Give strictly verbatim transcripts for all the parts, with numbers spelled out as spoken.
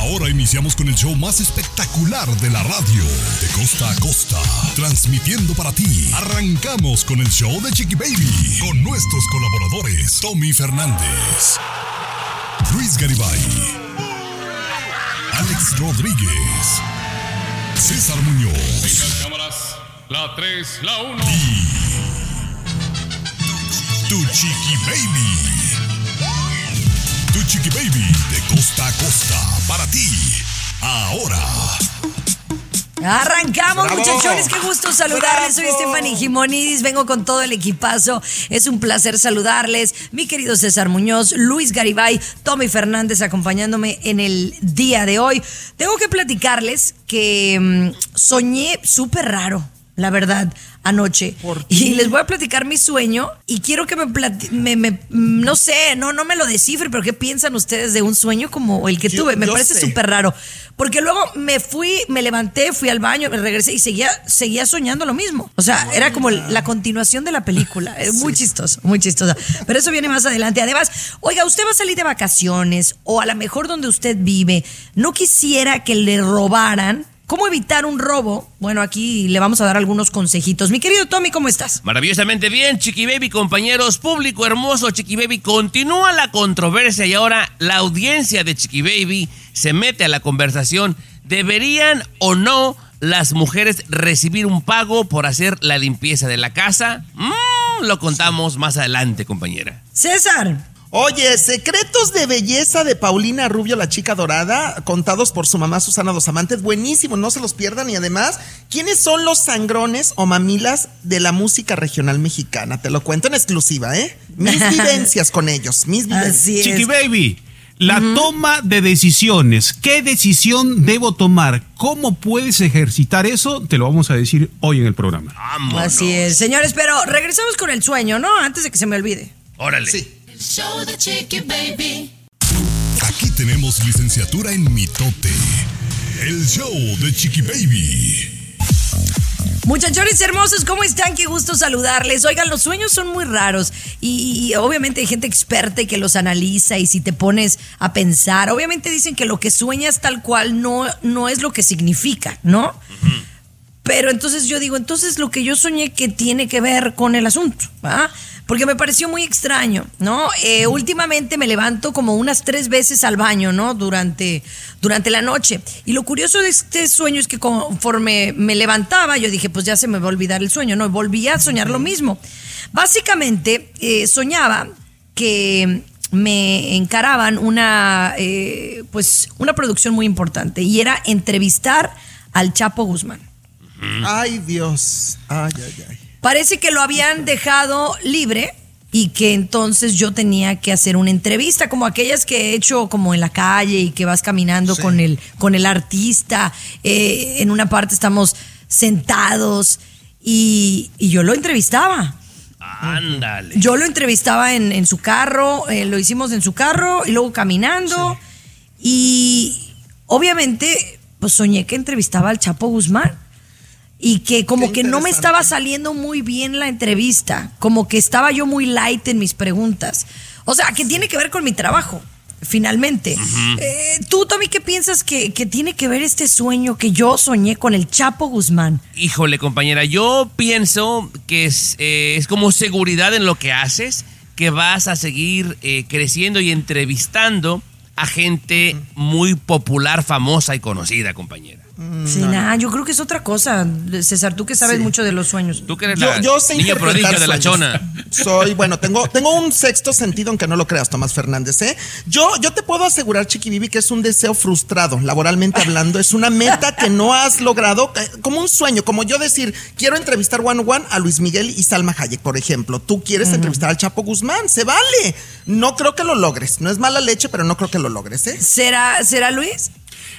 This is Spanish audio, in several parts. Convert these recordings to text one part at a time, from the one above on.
Ahora iniciamos con el show más espectacular de la radio, de costa a costa, transmitiendo para ti. Arrancamos con el show de Chiqui Baby, con nuestros colaboradores, Tommy Fernández, Luis Garibay, Alex Rodríguez, César Muñoz. Vengan cámaras, la tres, la uno. Y tu Chiqui Baby. Tu Chiqui Baby de costa a costa para ti. Ahora. Arrancamos, ¡Bravo! muchachones, qué gusto saludarles. Soy Stephanie Gimonidis, vengo con todo el equipazo. Es un placer saludarles. Mi querido César Muñoz, Luis Garibay, Tommy Fernández acompañándome en el día de hoy. Tengo que platicarles que mmm, soñé súper raro, la verdad, anoche. Y les voy a platicar mi sueño y quiero que me, plati- me, me no sé, no, no me lo descifren, pero ¿qué piensan ustedes de un sueño como el que Yo- tuve? Me yo parece sé. súper raro. Porque luego me fui, me levanté, fui al baño, me regresé y seguía, seguía soñando lo mismo. O sea, era como la continuación de la película. Es muy chistoso, muy chistoso. Pero eso viene más adelante. Además, oiga, usted va a salir de vacaciones o a lo mejor donde usted vive, no quisiera que le robaran. ¿Cómo evitar un robo? Bueno, aquí le vamos a dar algunos consejitos. Mi querido Tommy, ¿cómo estás? Maravillosamente bien, Chiqui Baby, compañeros, público hermoso, Chiqui Baby. Continúa la controversia y ahora la audiencia de Chiqui Baby se mete a la conversación. ¿Deberían o no las mujeres recibir un pago por hacer la limpieza de la casa? Mm, lo contamos más adelante, compañera. César. Oye, secretos de belleza de Paulina Rubio, la chica dorada, contados por su mamá Susana Dos Amantes. Buenísimo, no se los pierdan. Y además, ¿quiénes son los sangrones o mamilas de la música regional mexicana? Te lo cuento en exclusiva, ¿eh? Mis vivencias con ellos, mis vivencias. Así es. Chiqui Baby, la uh-huh. toma de decisiones. ¿Qué decisión debo tomar? ¿Cómo puedes ejercitar eso? Te lo vamos a decir hoy en el programa. Vámonos. Así es, señores, pero regresamos con el sueño, ¿no? Antes de que se me olvide. Órale. Sí. El show de Chiqui Baby. Aquí tenemos licenciatura en mitote. El show de Chiqui Baby. Muchachones hermosos, ¿cómo están? Qué gusto saludarles. Oigan, los sueños son muy raros y, y obviamente hay gente experta y que los analiza y si te pones a pensar, obviamente dicen que lo que sueñas tal cual no, no es lo que significa, ¿no? Uh-huh. Pero entonces yo digo, entonces lo que yo soñé que tiene que ver con el asunto, ¿ah? Porque me pareció muy extraño, ¿no? Eh, últimamente me levanto como unas tres veces al baño, ¿no? Durante, durante la noche. Y lo curioso de este sueño es que conforme me levantaba, yo dije, pues ya se me va a olvidar el sueño, ¿no? Volví a soñar lo mismo. Básicamente, eh, soñaba que me encaraban una, eh, pues, una producción muy importante y era entrevistar al Chapo Guzmán. Ay, Dios. Ay, ay, ay. Parece que lo habían dejado libre y que entonces yo tenía que hacer una entrevista, como aquellas que he hecho como en la calle y que vas caminando sí. con el, con el artista. Eh, en una parte estamos sentados y, y yo lo entrevistaba. Ándale. Yo lo entrevistaba en, en su carro, eh, lo hicimos en su carro y luego caminando. Sí. Y obviamente pues soñé que entrevistaba al Chapo Guzmán. Y que como que no me estaba saliendo muy bien la entrevista, como que estaba yo muy light en mis preguntas. O sea, que tiene que ver con mi trabajo, finalmente. Uh-huh. Eh, tú, Tommy, ¿qué piensas que, que tiene que ver este sueño que yo soñé con el Chapo Guzmán? Híjole, compañera, yo pienso que es, eh, es como seguridad en lo que haces, que vas a seguir eh, creciendo y entrevistando a gente uh-huh. muy popular, famosa y conocida, compañera. Sí, no, nada, yo creo que es otra cosa, César, tú que sabes sí. mucho de los sueños. Tú que eres yo, la yo sé niño prodigio de la chona. Soy, bueno, tengo, tengo un sexto sentido, aunque no lo creas, Tomás Fernández, ¿eh? Yo, yo te puedo asegurar, Chiqui Baby, que es un deseo frustrado, laboralmente hablando, es una meta que no has logrado, como un sueño, como yo decir, quiero entrevistar one on one a Luis Miguel y Salma Hayek, por ejemplo. Tú quieres uh-huh. entrevistar al Chapo Guzmán, se vale. No creo que lo logres, no es mala leche, pero no creo que lo logres, ¿eh? ¿Será, será Luis?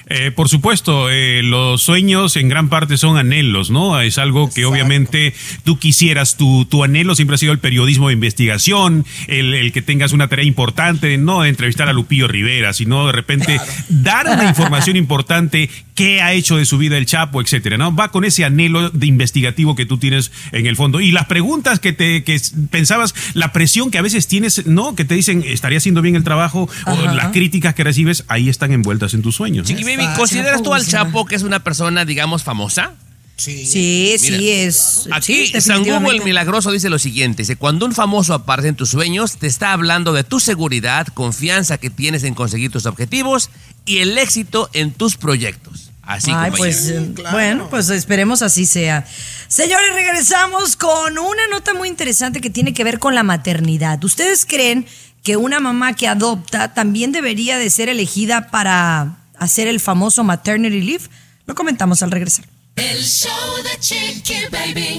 Eh, por supuesto, eh, los sueños en gran parte son anhelos, ¿no? Es algo que Exacto. obviamente tú quisieras, tu, tu anhelo siempre ha sido el periodismo de investigación, el, el que tengas una tarea importante, no de entrevistar a Lupillo Rivera, sino de repente claro. dar una información importante, qué ha hecho de su vida el Chapo, etcétera, ¿no? Va con ese anhelo de investigativo que tú tienes en el fondo. Y las preguntas que te que pensabas, la presión que a veces tienes, ¿no? Que te dicen, ¿estaría haciendo bien el trabajo? Ajá. O las críticas que recibes, ahí están envueltas en tus sueños, ¿no? Chiqui Baby, ¿consideras tú al Chapo que es una persona, digamos, famosa? Sí, sí, Mira, sí es. Aquí sí, San Google el Milagroso dice lo siguiente: dice, cuando un famoso aparece en tus sueños, te está hablando de tu seguridad, confianza que tienes en conseguir tus objetivos y el éxito en tus proyectos. Así Ay, como pues, eh, claro. Bueno, pues esperemos así sea. Señores, regresamos con una nota muy interesante que tiene que ver con la maternidad. ¿Ustedes creen que una mamá que adopta también debería de ser elegida para hacer el famoso maternity leave? Lo comentamos al regresar. El show de Chiqui Baby.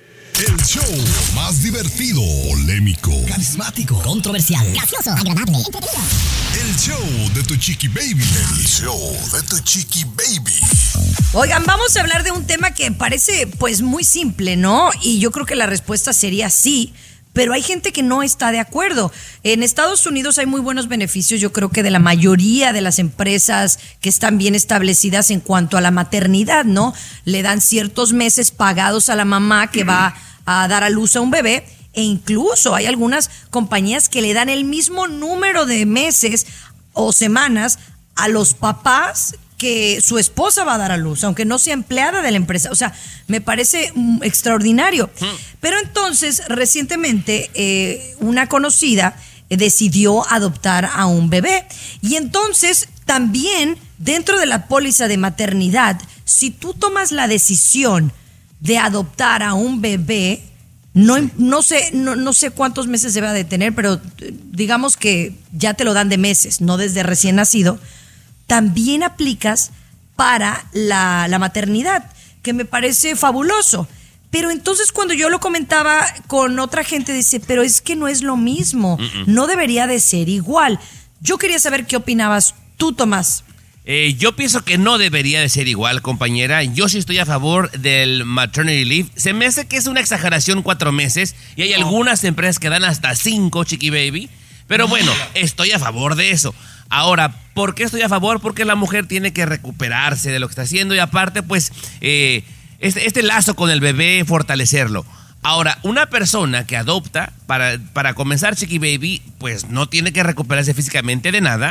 El show más divertido, polémico, carismático, controversial, gracioso, agradable, entretenido. El show de tu Chiqui Baby. El show de tu Chiqui Baby. Oigan, vamos a hablar de un tema que parece pues muy simple, ¿no? Y yo creo que la respuesta sería sí. Pero hay gente que no está de acuerdo. En Estados Unidos hay muy buenos beneficios, yo creo que de la mayoría de las empresas que están bien establecidas en cuanto a la maternidad, ¿no? Le dan ciertos meses pagados a la mamá que va a dar a luz a un bebé, e incluso hay algunas compañías que le dan el mismo número de meses o semanas a los papás que su esposa va a dar a luz, aunque no sea empleada de la empresa. O sea, me parece mm, extraordinario. Mm. Pero entonces, recientemente, eh, una conocida eh, decidió adoptar a un bebé. Y entonces, también, dentro de la póliza de maternidad, si tú tomas la decisión de adoptar a un bebé, no, sí. no sé, no, no sé cuántos meses se va a tener, pero digamos que ya te lo dan de meses, no desde recién nacido, también aplicas para la, la maternidad, que me parece fabuloso. Pero entonces cuando yo lo comentaba con otra gente, dice, pero es que no es lo mismo, uh-uh. no debería de ser igual. Yo quería saber qué opinabas tú, Tomás. Eh, yo pienso que no debería de ser igual, compañera. Yo sí estoy a favor del maternity leave. Se me hace que es una exageración cuatro meses y hay no. algunas empresas que dan hasta cinco, Chiqui Baby. Pero bueno, estoy a favor de eso. Ahora, ¿por qué estoy a favor? Porque la mujer tiene que recuperarse de lo que está haciendo y aparte, pues, eh, este, este lazo con el bebé, fortalecerlo. Ahora, una persona que adopta, para, para comenzar, Chiqui Baby, pues no tiene que recuperarse físicamente de nada.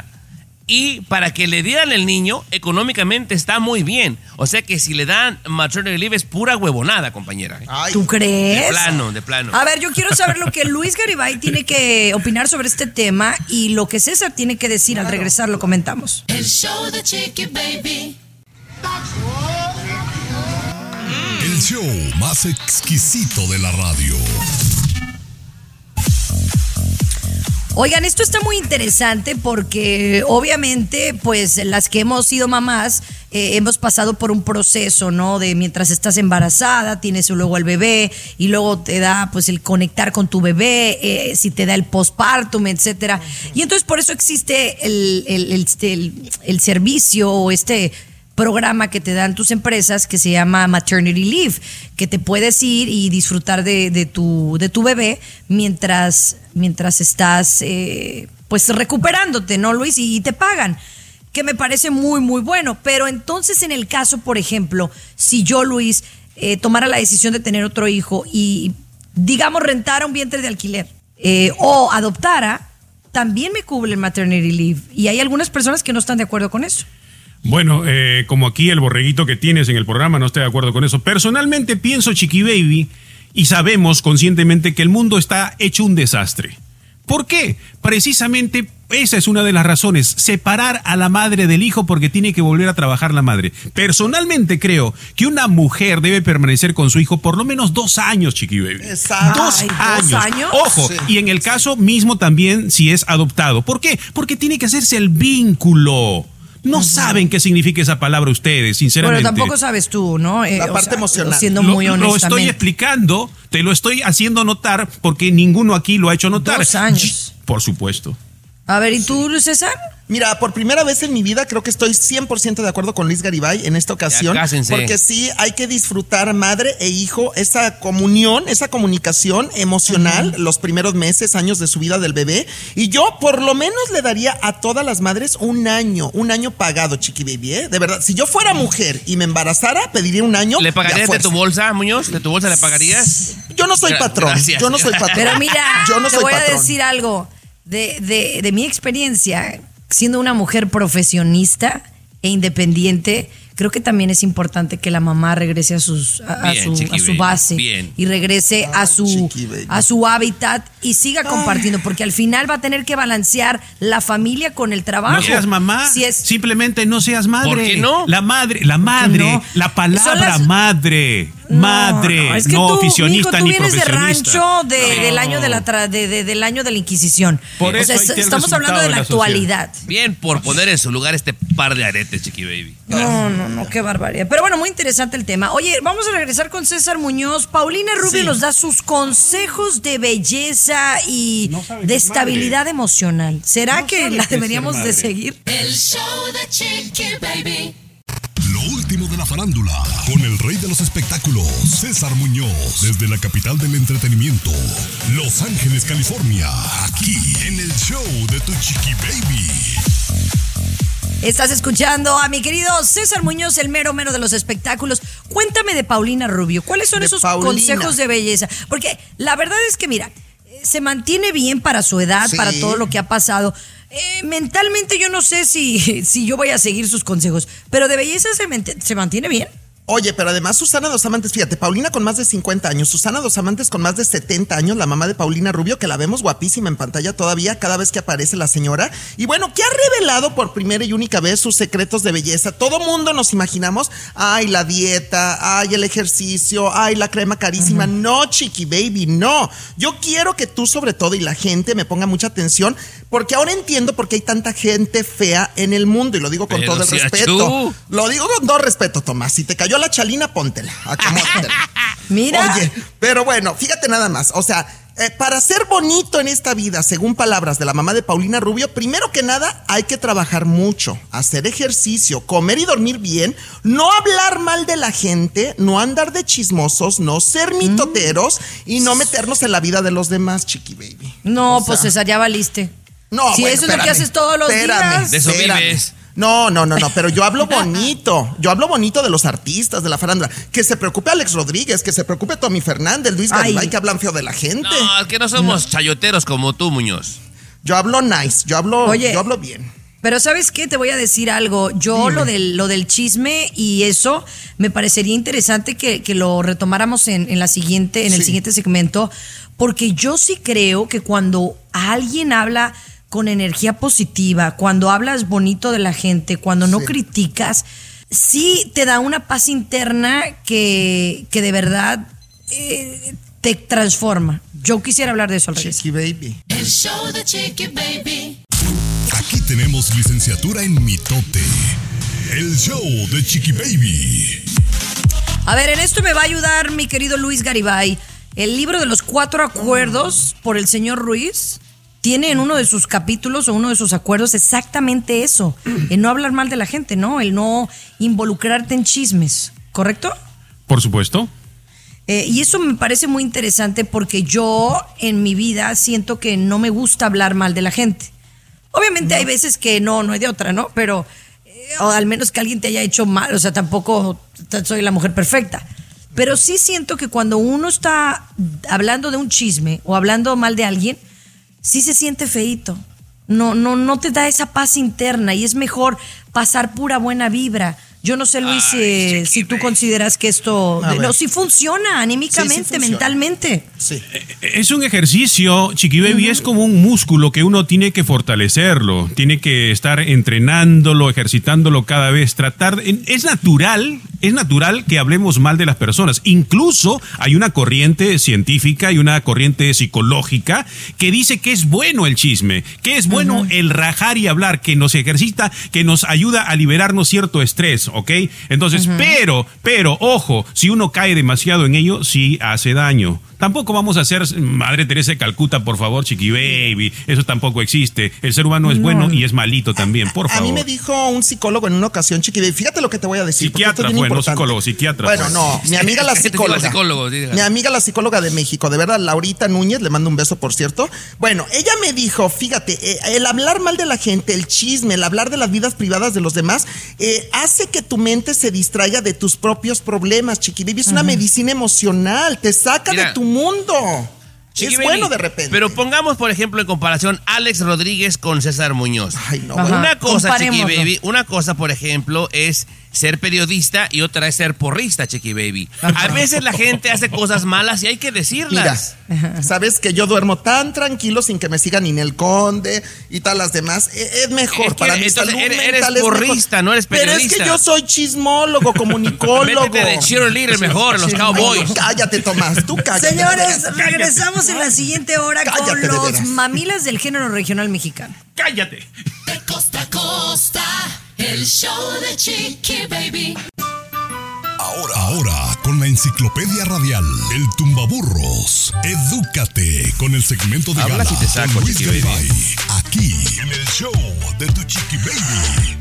Y para que le dieran el niño, económicamente está muy bien. O sea que si le dan maternity leave es pura huevonada, compañera. Ay, ¿tú crees? De plano, de plano. A ver, yo quiero saber lo que Luis Garibay tiene que opinar sobre este tema y lo que César tiene que decir. Claro. Al regresar lo comentamos. El show de Chiqui Baby. El show más exquisito de la radio. Oigan, esto está muy interesante porque obviamente, pues las que hemos sido mamás, eh, hemos pasado por un proceso, ¿no? De mientras estás embarazada, tienes luego al bebé y luego te da, pues, el conectar con tu bebé, eh, si te da el postpartum, etcétera. Y entonces por eso existe el, el, el, el, el servicio o este programa que te dan tus empresas que se llama Maternity Leave, que te puedes ir y disfrutar de, de, tu, de tu bebé mientras, mientras estás eh, pues recuperándote, ¿no, Luis? Y, y te pagan, que me parece muy, muy bueno. Pero entonces en el caso, por ejemplo, si yo, Luis, eh, tomara la decisión de tener otro hijo y, digamos, rentara un vientre de alquiler eh, o adoptara, también me cubre el Maternity Leave. Y hay algunas personas que no están de acuerdo con eso. Bueno, eh, como aquí el borreguito que tienes en el programa, no estoy de acuerdo con eso. Personalmente pienso, Chiqui Baby, y sabemos conscientemente que el mundo está hecho un desastre. ¿Por qué? Precisamente esa es una de las razones, separar a la madre del hijo porque tiene que volver a trabajar la madre. Personalmente creo que una mujer debe permanecer con su hijo por lo menos dos años, Chiqui Baby. Exacto. Dos, Ay, años. ¿Dos años? Ojo, sí. Y en el caso mismo también si es adoptado. ¿Por qué? Porque tiene que hacerse el vínculo. No uh-huh. saben qué significa esa palabra ustedes, sinceramente. Pero tampoco sabes tú, ¿no? Eh, la parte o sea, emocional. Siendo lo, muy honestamente. Lo estoy explicando, te lo estoy haciendo notar porque ninguno aquí lo ha hecho notar. Dos años. Por supuesto. A ver, ¿y tú, César? Mira, por primera vez en mi vida creo que estoy cien por ciento de acuerdo con Luis Garibay en esta ocasión. Ya, cásense. Porque sí, hay que disfrutar madre e hijo, esa comunión, esa comunicación emocional, uh-huh. los primeros meses, años de su vida del bebé. Y yo por lo menos le daría a todas las madres un año, un año pagado, Chiqui Baby, ¿eh? De verdad, si yo fuera mujer y me embarazara, pediría un año. ¿Le pagarías de tu bolsa, Muñoz? ¿De tu bolsa le pagarías? Yo no soy patrón, Gracias. yo no soy patrón. Pero mira, yo no te soy voy patrón. a decir algo de, de, de mi experiencia. Siendo una mujer profesionista e independiente, creo que también es importante que la mamá regrese a, sus, a, bien, a, su, a su base bien. y regrese Ay, a su chiqui, a su hábitat y siga Ay. compartiendo, porque al final va a tener que balancear la familia con el trabajo. No seas mamá, si es, simplemente no seas madre. ¿Por qué no? La madre, la madre, no? la palabra las... madre. No, madre, no, es que no tú, oficionista mijo, tú ni vienes profesionista. de rancho de, no. del año de la tra, de, de, del año de la Inquisición. Por o eso sea, ahí estamos hablando de la, la actualidad. Bien por poner en su lugar este par de aretes, Chiqui Baby. No, no, no, qué barbaridad. Pero bueno, muy interesante el tema. Oye, vamos a regresar con César Muñoz. Paulina Rubio sí. nos da sus consejos de belleza y no de estabilidad madre. emocional. ¿Será no que la deberíamos de seguir? El show de Chiqui Baby. Lo último de la farándula, con el rey de los espectáculos, César Muñoz, desde la capital del entretenimiento, Los Ángeles, California, aquí en el show de tu Chiqui Baby. Estás escuchando a mi querido César Muñoz, el mero mero de los espectáculos. Cuéntame de Paulina Rubio, ¿cuáles son de esos Paulina. consejos de belleza? Porque la verdad es que, mira, se mantiene bien para su edad, sí. para todo lo que ha pasado. Eh, mentalmente yo no sé si, si yo voy a seguir sus consejos, pero de belleza se, se mantiene bien. Oye, pero además Susana Dos Amantes, fíjate, Paulina con más de cincuenta años, Susana Dos Amantes con más de setenta años, la mamá de Paulina Rubio, que la vemos guapísima en pantalla todavía cada vez que aparece la señora. Y bueno, que ha revelado por primera y única vez sus secretos de belleza. Todo mundo nos imaginamos, ay, la dieta, ay, el ejercicio, ay, la crema carísima. Uh-huh. No, Chiqui Baby, no. Yo quiero que tú sobre todo y la gente me ponga mucha atención, porque ahora entiendo por qué hay tanta gente fea en el mundo. Y lo digo con pero todo el si respeto. Achú. Lo digo con todo respeto, Tomás. Si te cayó la chalina, póntela, acomódatela. Mira. Oye, pero bueno, fíjate nada más, o sea, eh, para ser bonito en esta vida, según palabras de la mamá de Paulina Rubio, primero que nada hay que trabajar mucho, hacer ejercicio, comer y dormir bien, no hablar mal de la gente, no andar de chismosos, no ser mitoteros mm. y no meternos en la vida de los demás, Chiqui Baby. No, o pues sea, César, ya valiste. No, si bueno, eso espérame, es lo que haces todos los espérame, días. De eso espérame. vives. No, no, no, no, pero yo hablo bonito, yo hablo bonito de los artistas, de la farándula. Que se preocupe Alex Rodríguez, que se preocupe Tommy Fernández, Luis Garibay, que hablan feo de la gente. No, que no somos no. chayoteros como tú, Muñoz. Yo hablo nice, yo hablo, Oye, yo hablo bien. Pero ¿sabes qué? Te voy a decir algo. Yo lo del, lo del chisme y eso me parecería interesante que, que lo retomáramos en, en la siguiente, en el sí. siguiente segmento, porque yo sí creo que cuando alguien habla con energía positiva, cuando hablas bonito de la gente, cuando no sí. criticas, sí te da una paz interna que, que de verdad eh, te transforma. Yo quisiera hablar de eso al revés. Chiqui Baby. El show de Chiqui Baby. Aquí tenemos licenciatura en mitote. El show de Chiqui Baby. A ver, en esto me va a ayudar mi querido Luis Garibay. El libro de los cuatro acuerdos por el señor Ruiz tiene en uno de sus capítulos o uno de sus acuerdos exactamente eso, el no hablar mal de la gente, ¿no? El no involucrarte en chismes, ¿correcto? Por supuesto. Eh, y eso me parece muy interesante porque yo en mi vida siento que no me gusta hablar mal de la gente. Obviamente no. hay veces que no, no hay de otra, ¿no? Pero, eh, o al menos que alguien te haya hecho mal, o sea, tampoco soy la mujer perfecta. Pero sí siento que cuando uno está hablando de un chisme o hablando mal de alguien, sí se siente feíto, no, no, no te da esa paz interna y es mejor pasar pura buena vibra. Yo no sé, Luis, Ay, eh, si tú consideras que esto no, sí funciona anímicamente, sí, sí funciona. mentalmente. Sí. Es un ejercicio, Chiqui Baby, uh-huh. es como un músculo que uno tiene que fortalecerlo, tiene que estar entrenándolo, ejercitándolo cada vez, tratar, es natural, es natural que hablemos mal de las personas. Incluso hay una corriente científica y una corriente psicológica que dice que es bueno el chisme, que es bueno uh-huh. el rajar y hablar, que nos ejercita, que nos ayuda a liberarnos cierto estrés, ¿ok? Entonces, uh-huh. pero, pero, ojo, si uno cae demasiado en ello, sí hace daño. Tampoco vamos a ser Madre Teresa de Calcuta, por favor, Chiqui Baby. Eso tampoco existe. El ser humano es No. bueno y es malito también, por A favor. mí me dijo un psicólogo en una ocasión, Chiqui Baby, fíjate lo que te voy a decir. porque Psiquiatra esto es bien fue, no importante. psicólogo, psiquiatra Bueno, fue. no, mi amiga la Es que te digo psicóloga. psicólogo, sí, déjalo. Mi amiga la psicóloga de México, de verdad, Laurita Núñez, le mando un beso, por cierto. Bueno, ella me dijo, fíjate, eh, el hablar mal de la gente, el chisme, el hablar de las vidas privadas de los demás, eh, hace que tu mente se distraiga de tus propios problemas, Chiqui Baby. Es una medicina emocional, te saca Mira, de tu mundo. Chiqui es Baby, bueno de repente. Pero pongamos, por ejemplo, en comparación Alex Rodríguez con César Muñoz. Ay, no, Ajá. bueno. Una cosa, Chiqui comparémoslo. Baby, una cosa, por ejemplo, es ser periodista y otra es ser porrista, Chiqui Baby. A veces la gente hace cosas malas y hay que Mira, decirlas. sabes que yo duermo tan tranquilo sin que me siga Ninel Conde y tal las demás. E- Es mejor Es que para mi entonces salud eres- mental. eres es mejor. porrista, no eres Pero es periodista. que yo soy chismólogo, comunicólogo. Métete de cheerleader mejor en los Cowboys. Cállate, Tomás, tú cállate. Señores, regresamos en la siguiente hora Cállate, con de los veras. mamilas del género regional mexicano. ¡Cállate! De costa a costa, el show de Chiqui Baby. Ahora, ahora, con la enciclopedia radial, el tumbaburros, edúcate con el segmento de Habla gala si te saco, con Luis Chiqui Baby. Garibay, aquí en el show de tu Chiqui Baby.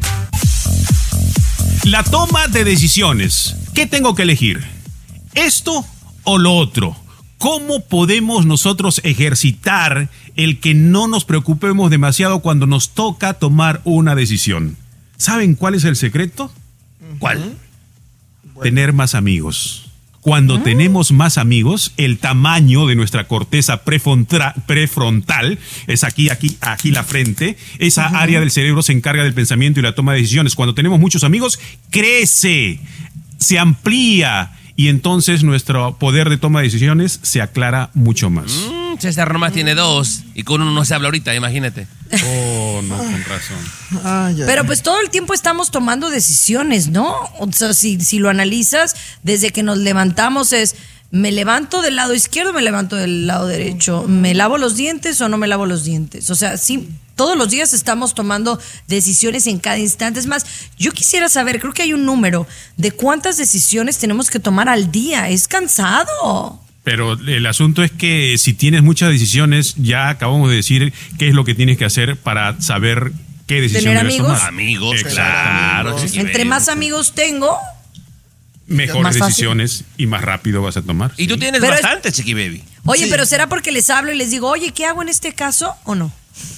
La toma de decisiones. ¿Qué tengo que elegir? ¿Esto o lo otro? ¿Cómo podemos nosotros ejercitar el que no nos preocupemos demasiado cuando nos toca tomar una decisión? ¿Saben cuál es el secreto? ¿Cuál? Tener más amigos. Cuando tenemos más amigos, el tamaño de nuestra corteza prefrontra- prefrontal, es aquí, aquí, aquí la frente, esa área del cerebro se encarga del pensamiento y la toma de decisiones. Cuando tenemos muchos amigos, crece, se amplía y entonces nuestro poder de toma de decisiones se aclara mucho más. Mm, César nomás tiene dos y con uno no se habla ahorita, imagínate. Oh, no, con razón. Ay, ay, Pero ay. pues todo el tiempo estamos tomando decisiones, ¿no? O sea, si, si lo analizas, desde que nos levantamos es, ¿me levanto del lado izquierdo o me levanto del lado derecho? ¿Me lavo los dientes o no me lavo los dientes? O sea, sí, todos los días estamos tomando decisiones en cada instante. Es más, yo quisiera saber, creo que hay un número de cuántas decisiones tenemos que tomar al día. Es cansado. Pero el asunto es que si tienes muchas decisiones, ya acabamos de decir qué es lo que tienes que hacer para saber qué decisión ¿Tener debes amigos? tomar. Amigos, Exactamente. claro. Chiqui Entre Baby. más amigos tengo, Mejores Más fácil. decisiones y más rápido vas a tomar. Y tú sí. tienes Pero es- bastante, Chiqui Baby. oye, Sí. pero ¿será porque les hablo y les digo, oye, ¿qué hago en este caso o no?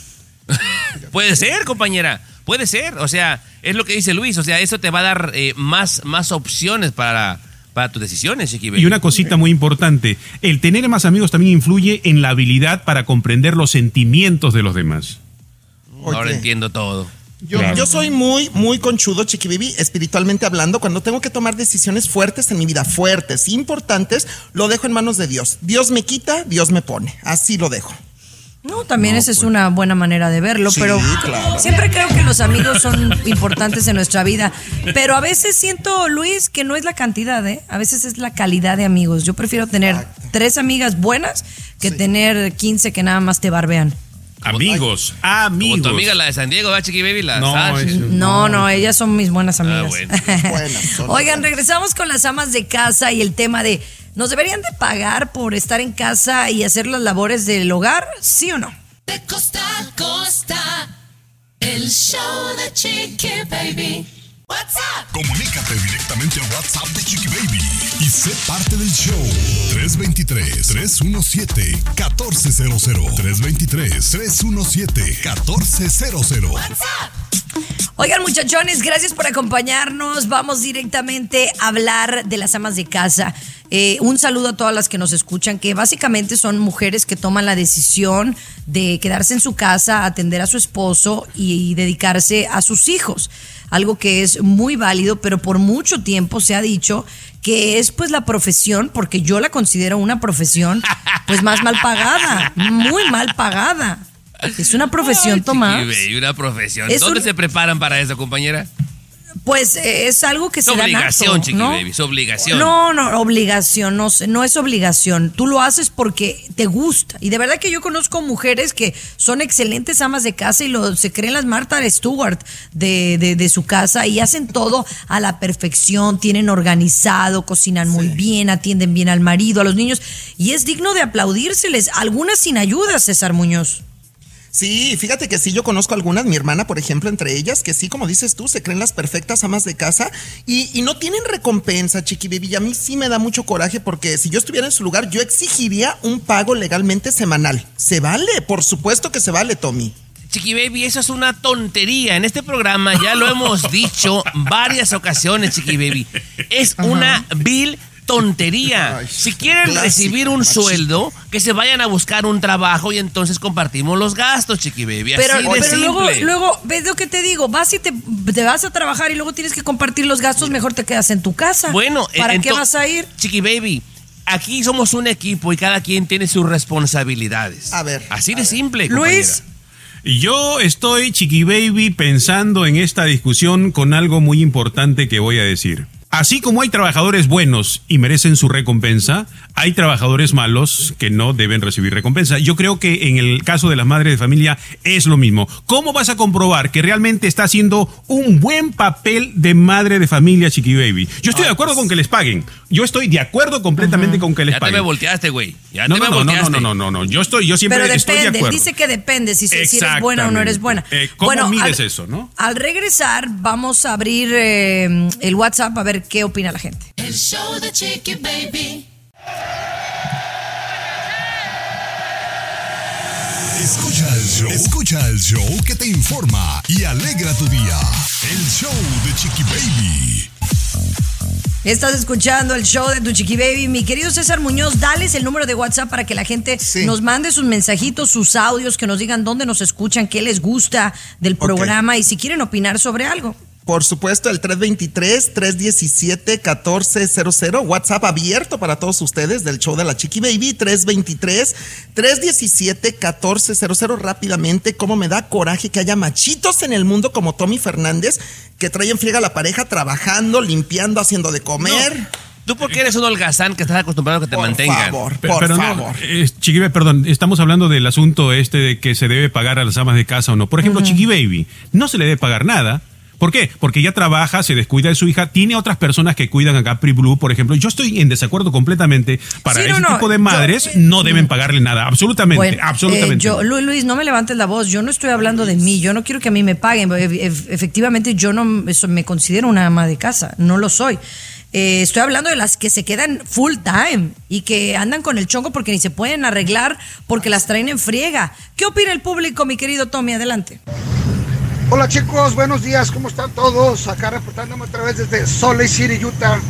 Puede ser, compañera. Puede ser. O sea, es lo que dice Luis. O sea, eso te va a dar eh, más, más opciones para, para tus decisiones, Chiqui Baby. Y una cosita muy importante, el tener más amigos también influye en la habilidad para comprender los sentimientos de los demás. Ahora Oye. entiendo todo. Yo, Claro. yo soy muy, muy conchudo, Chiqui Baby, espiritualmente hablando. Cuando tengo que tomar decisiones fuertes en mi vida, fuertes, importantes, lo dejo en manos de Dios. Dios me quita, Dios me pone. Así lo dejo. No, también esa es una buena manera de verlo, Sí, pero claro. siempre creo que los amigos son importantes en nuestra vida, pero a veces siento, Luis, que no es la cantidad, ¿eh? A veces es la calidad de amigos. Yo prefiero tener tres amigas buenas que tener quince que nada más te barbean. Amigos, Como amigos. tu amiga, la de San Diego, ¿verdad, Chiqui Baby? La No, Sash. es- No, no, ellas son mis buenas amigas. Ah, bueno. Buenas, son Oigan, buenas. regresamos con las amas de casa y el tema de, ¿nos deberían de pagar por estar en casa y hacer las labores del hogar? ¿Sí o no? De costa a costa, el show de Chiqui Baby. What's up? Comunícate directamente al WhatsApp de Chiqui Baby y sé parte del show. tres dos tres, tres uno siete, uno cuatro cero cero. tres dos tres, tres uno siete, uno cuatro cero cero. What's up? Oigan, muchachones, gracias por acompañarnos. Vamos directamente a hablar de las amas de casa. Eh, un saludo a todas las que nos escuchan, que básicamente son mujeres que toman la decisión de quedarse en su casa, atender a su esposo y dedicarse a sus hijos. Algo que es muy válido, pero por mucho tiempo se ha dicho que es pues la profesión, porque yo la considero una profesión pues más mal pagada, muy mal pagada. Es una profesión, Ay, Tomás. Chiqui Baby, una profesión. Es ¿Dónde un- se preparan para eso, compañera? Pues eh, es algo que Es se da obligación, nato, Chiqui ¿no? Baby, es obligación. No, no, obligación, no, no es obligación. Tú lo haces porque te gusta. Y de verdad que yo conozco mujeres que son excelentes amas de casa y lo, se creen las Martha Stewart de, de, de su casa y hacen todo a la perfección, tienen organizado, cocinan muy Sí. bien, atienden bien al marido, a los niños. Y es digno de aplaudírseles. Algunas sin ayuda, César Muñoz. Sí, fíjate que sí, yo conozco algunas, mi hermana, por ejemplo, entre ellas, que sí, como dices tú, se creen las perfectas amas de casa y, y no tienen recompensa, Chiqui Baby. Y a mí sí me da mucho coraje porque si yo estuviera en su lugar, yo exigiría un pago legalmente semanal. ¿Se vale? Por supuesto que se vale, Tommy. Chiqui Baby, eso es una tontería. En este programa ya lo hemos dicho varias ocasiones, Chiqui Baby. Es una vil tontería. Ay, Si quieren clásico, recibir un machito. sueldo, que se vayan a buscar un trabajo y entonces compartimos los gastos, Chiqui Baby. Pero, Así de pero simple. luego, luego, ves lo que te digo, vas y te, te vas a trabajar y luego tienes que compartir los gastos, mejor te quedas en tu casa. Bueno, ¿para ento- qué vas a ir? Chiqui Baby, aquí somos un equipo y cada quien tiene sus responsabilidades. A ver, Así a de ver. simple, Luis, compañera. Yo estoy, Chiqui Baby, pensando en esta discusión con algo muy importante que voy a decir. Así como hay trabajadores buenos y merecen su recompensa, hay trabajadores malos que no deben recibir recompensa. Yo creo que en el caso de las madres de familia es lo mismo. ¿Cómo vas a comprobar que realmente está haciendo un buen papel de madre de familia, Chiqui Baby? Yo estoy de acuerdo con que les paguen. Yo estoy de acuerdo completamente con que les Ya te paguen. me volteaste, güey. Ya No, te no, me no, no, volteaste. no, no, no, no. Yo estoy, yo siempre pero estoy de depende, acuerdo. dice que depende si, se- si eres buena o no eres buena. Eh, ¿cómo bueno, mides al, eso, no? Al regresar, vamos a abrir eh, el WhatsApp a ver qué opina la gente. El show de Chiqui Baby. Escucha el show. Escucha el show que te informa y alegra tu día. El show de Chiqui Baby. Estás escuchando el show de tu Chiqui Baby. Mi querido César Muñoz, dales el número de WhatsApp para que la gente Sí. nos mande sus mensajitos, sus audios, que nos digan dónde nos escuchan, qué les gusta del programa y si quieren opinar sobre algo. Por supuesto, el tres veintitrés, tres diecisiete, catorce cero cero, WhatsApp abierto para todos ustedes del show de la Chiqui Baby, tres veintitrés, tres diecisiete, catorce cero cero. Rápidamente, cómo me da coraje que haya machitos en el mundo como Tommy Fernández que traen friega a la pareja trabajando, limpiando, haciendo de comer. Tú porque eres un holgazán que estás acostumbrado a que te Por mantengan. favor, Pe- por pero favor. no, eh, Chiqui Baby, perdón, estamos hablando del asunto este de que se debe pagar a las amas de casa o no. Por ejemplo, Chiqui Baby, no se le debe pagar nada. ¿Por qué? Porque ella trabaja, se descuida de su hija, tiene otras personas que cuidan a Capri Blue, por ejemplo. Yo estoy en desacuerdo completamente. Para Sí, no, ese no, tipo de yo- madres no deben pagarle nada, absolutamente, Bueno, absolutamente. eh, yo, Lu- Luis, no me levantes la voz. Yo no estoy hablando de mí. Yo no quiero que a mí me paguen. E- e- Efectivamente, yo no eso, me considero una ama de casa. No lo soy. Eh, estoy hablando de las que se quedan full time y que andan con el chongo porque ni se pueden arreglar porque las traen en friega. ¿Qué opina el público, mi querido Tommy? Adelante. Hola chicos, buenos días, ¿cómo están todos? Acá reportándome otra vez desde Salt Lake City, Utah.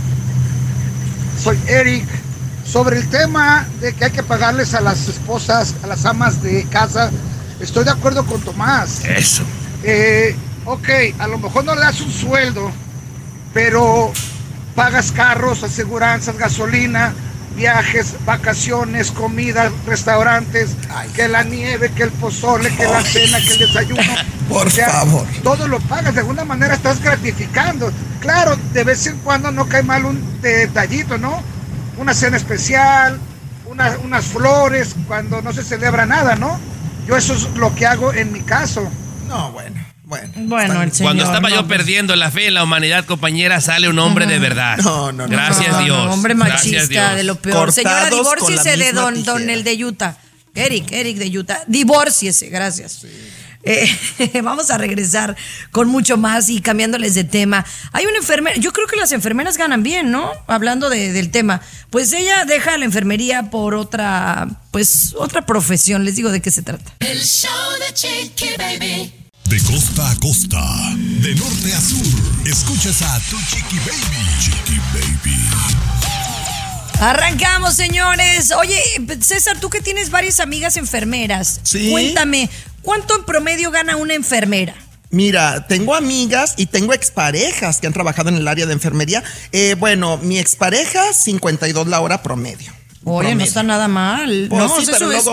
Soy Eric. Sobre el tema de que hay que pagarles a las esposas, a las amas de casa, estoy de acuerdo con Tomás. Eso. Eh, ok, a lo mejor no le das un sueldo, pero pagas carros, aseguranzas, gasolina, viajes, vacaciones, comida, restaurantes, Ay. que la nieve, que el pozole, que la cena, que el desayuno. Por favor. Todo lo pagas, de alguna manera estás gratificando. Claro, de vez en cuando no cae mal un detallito, ¿no? Una cena especial, una- unas flores, cuando no se celebra nada, ¿no? Yo eso es lo que hago en mi caso. No, bueno, bueno. Bueno, Está el bien. señor, Cuando estaba no, yo pues. perdiendo la fe en la humanidad, compañera, sale un hombre de verdad. No, no, no. Gracias No, no, Dios. hombre Gracias, machista Dios. de lo peor. Cortados Señora, con la divórciese de misma don, tijera. don el de Utah. Eric, Eric de Utah. Divórciese, gracias. Eh, vamos a regresar con mucho más y cambiándoles de tema. Hay una enfermera, yo creo que las enfermeras ganan bien, ¿no? Hablando de- del tema. Pues ella deja la enfermería por otra, pues otra profesión. Les digo de qué se trata. El show de Chiqui Baby. De costa a costa, de norte a sur, escuchas a tu Chiqui Baby. Chiqui Baby. Arrancamos, señores. Oye, César, tú que tienes varias amigas enfermeras, Sí. cuéntame, ¿cuánto en promedio gana una enfermera? Mira, tengo amigas y tengo exparejas que han trabajado en el área de enfermería. Eh, bueno, mi expareja, cincuenta y dos la hora promedio. Oye, no Promedio. está nada mal. Pues no, sí, o sea, pero eso es- luego,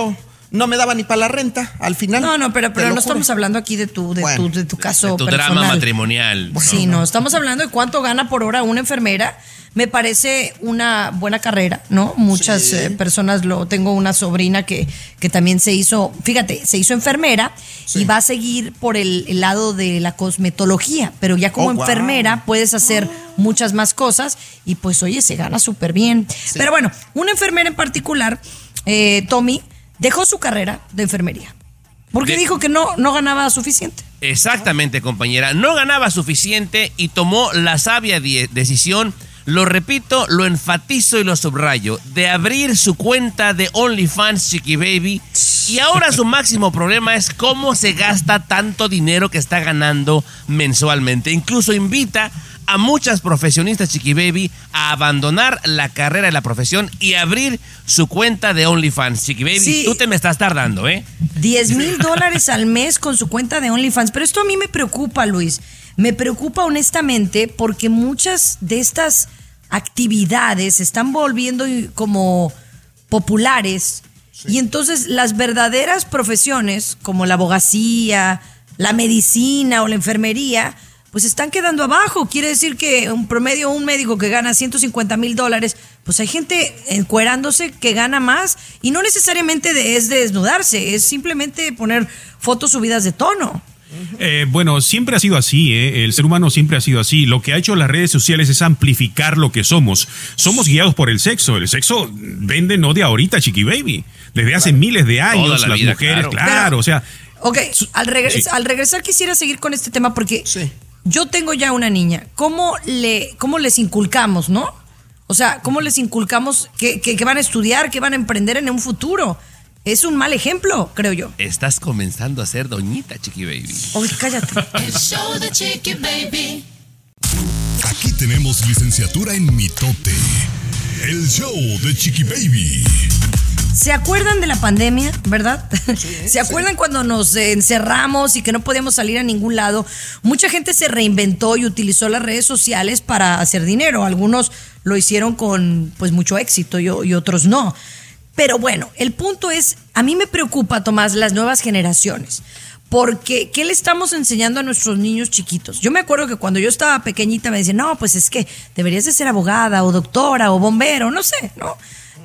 no me daba ni para la renta al final. No, no, pero, pero Te no lo estamos juro. hablando aquí de tu, de Bueno, tu, de tu caso De tu personal. drama matrimonial. Sí, no, estamos hablando de cuánto gana por hora una enfermera. Me parece una buena carrera, ¿no? Muchas Sí. eh, personas lo... Tengo una sobrina que, que también se hizo, fíjate, se hizo enfermera Sí. y va a seguir por el, el lado de la cosmetología, pero ya como Oh, wow. enfermera puedes hacer muchas más cosas y pues, oye, se gana súper bien. Pero bueno, una enfermera en particular, eh, Tommy, dejó su carrera de enfermería porque De- dijo que no, no ganaba suficiente. Exactamente, compañera. No ganaba suficiente y tomó la sabia die- decisión, lo repito, lo enfatizo y lo subrayo, de abrir su cuenta de OnlyFans Chiqui Baby. Y ahora su máximo problema es cómo se gasta tanto dinero que está ganando mensualmente. Incluso invita a muchas profesionistas Chiqui Baby a abandonar la carrera de la profesión y abrir su cuenta de OnlyFans Chiqui Baby. Sí. Tú te me estás tardando, ¿eh? diez mil dólares al mes con su cuenta de OnlyFans. Pero esto a mí me preocupa, Luis. Me preocupa honestamente porque muchas de estas actividades se están volviendo como populares. Y entonces las verdaderas profesiones, como la abogacía, la medicina o la enfermería, pues están quedando abajo. Quiere decir que un promedio, un médico que gana ciento cincuenta mil dólares, pues hay gente encuerándose que gana más y no necesariamente de- es de desnudarse, es simplemente poner fotos subidas de tono. Eh, bueno, siempre ha sido así, ¿eh? El ser humano siempre ha sido así. Lo que ha hecho las redes sociales es amplificar lo que somos. Somos guiados por el sexo. El sexo vende no de ahorita, Chiqui Baby. Desde hace miles de años, Toda la las vida, mujeres, claro. claro, Pero- o sea... Ok, al, regres- Sí. al regresar quisiera seguir con este tema porque Sí. yo tengo ya una niña. ¿Cómo, le, cómo les inculcamos, no? O sea, ¿cómo les inculcamos que, que, que van a estudiar, que van a emprender en un futuro? Es un mal ejemplo, creo yo. Estás comenzando a ser doñita, Chiqui Baby. Oye, cállate. El show de Chiqui Baby. Aquí tenemos licenciatura en mitote. El show de Chiqui Baby. ¿Se acuerdan de la pandemia, verdad? ¿Se acuerdan cuando nos eh, encerramos y que no podíamos salir a ningún lado? Mucha gente se reinventó y utilizó las redes sociales para hacer dinero. Algunos lo hicieron con pues mucho éxito y, y otros no. Pero bueno, el punto es, a mí me preocupa, Tomás, las nuevas generaciones. Porque, ¿qué le estamos enseñando a nuestros niños chiquitos? Yo me acuerdo que cuando yo estaba pequeñita me decían, no, pues es que deberías de ser abogada o doctora o bombero, no sé, ¿no?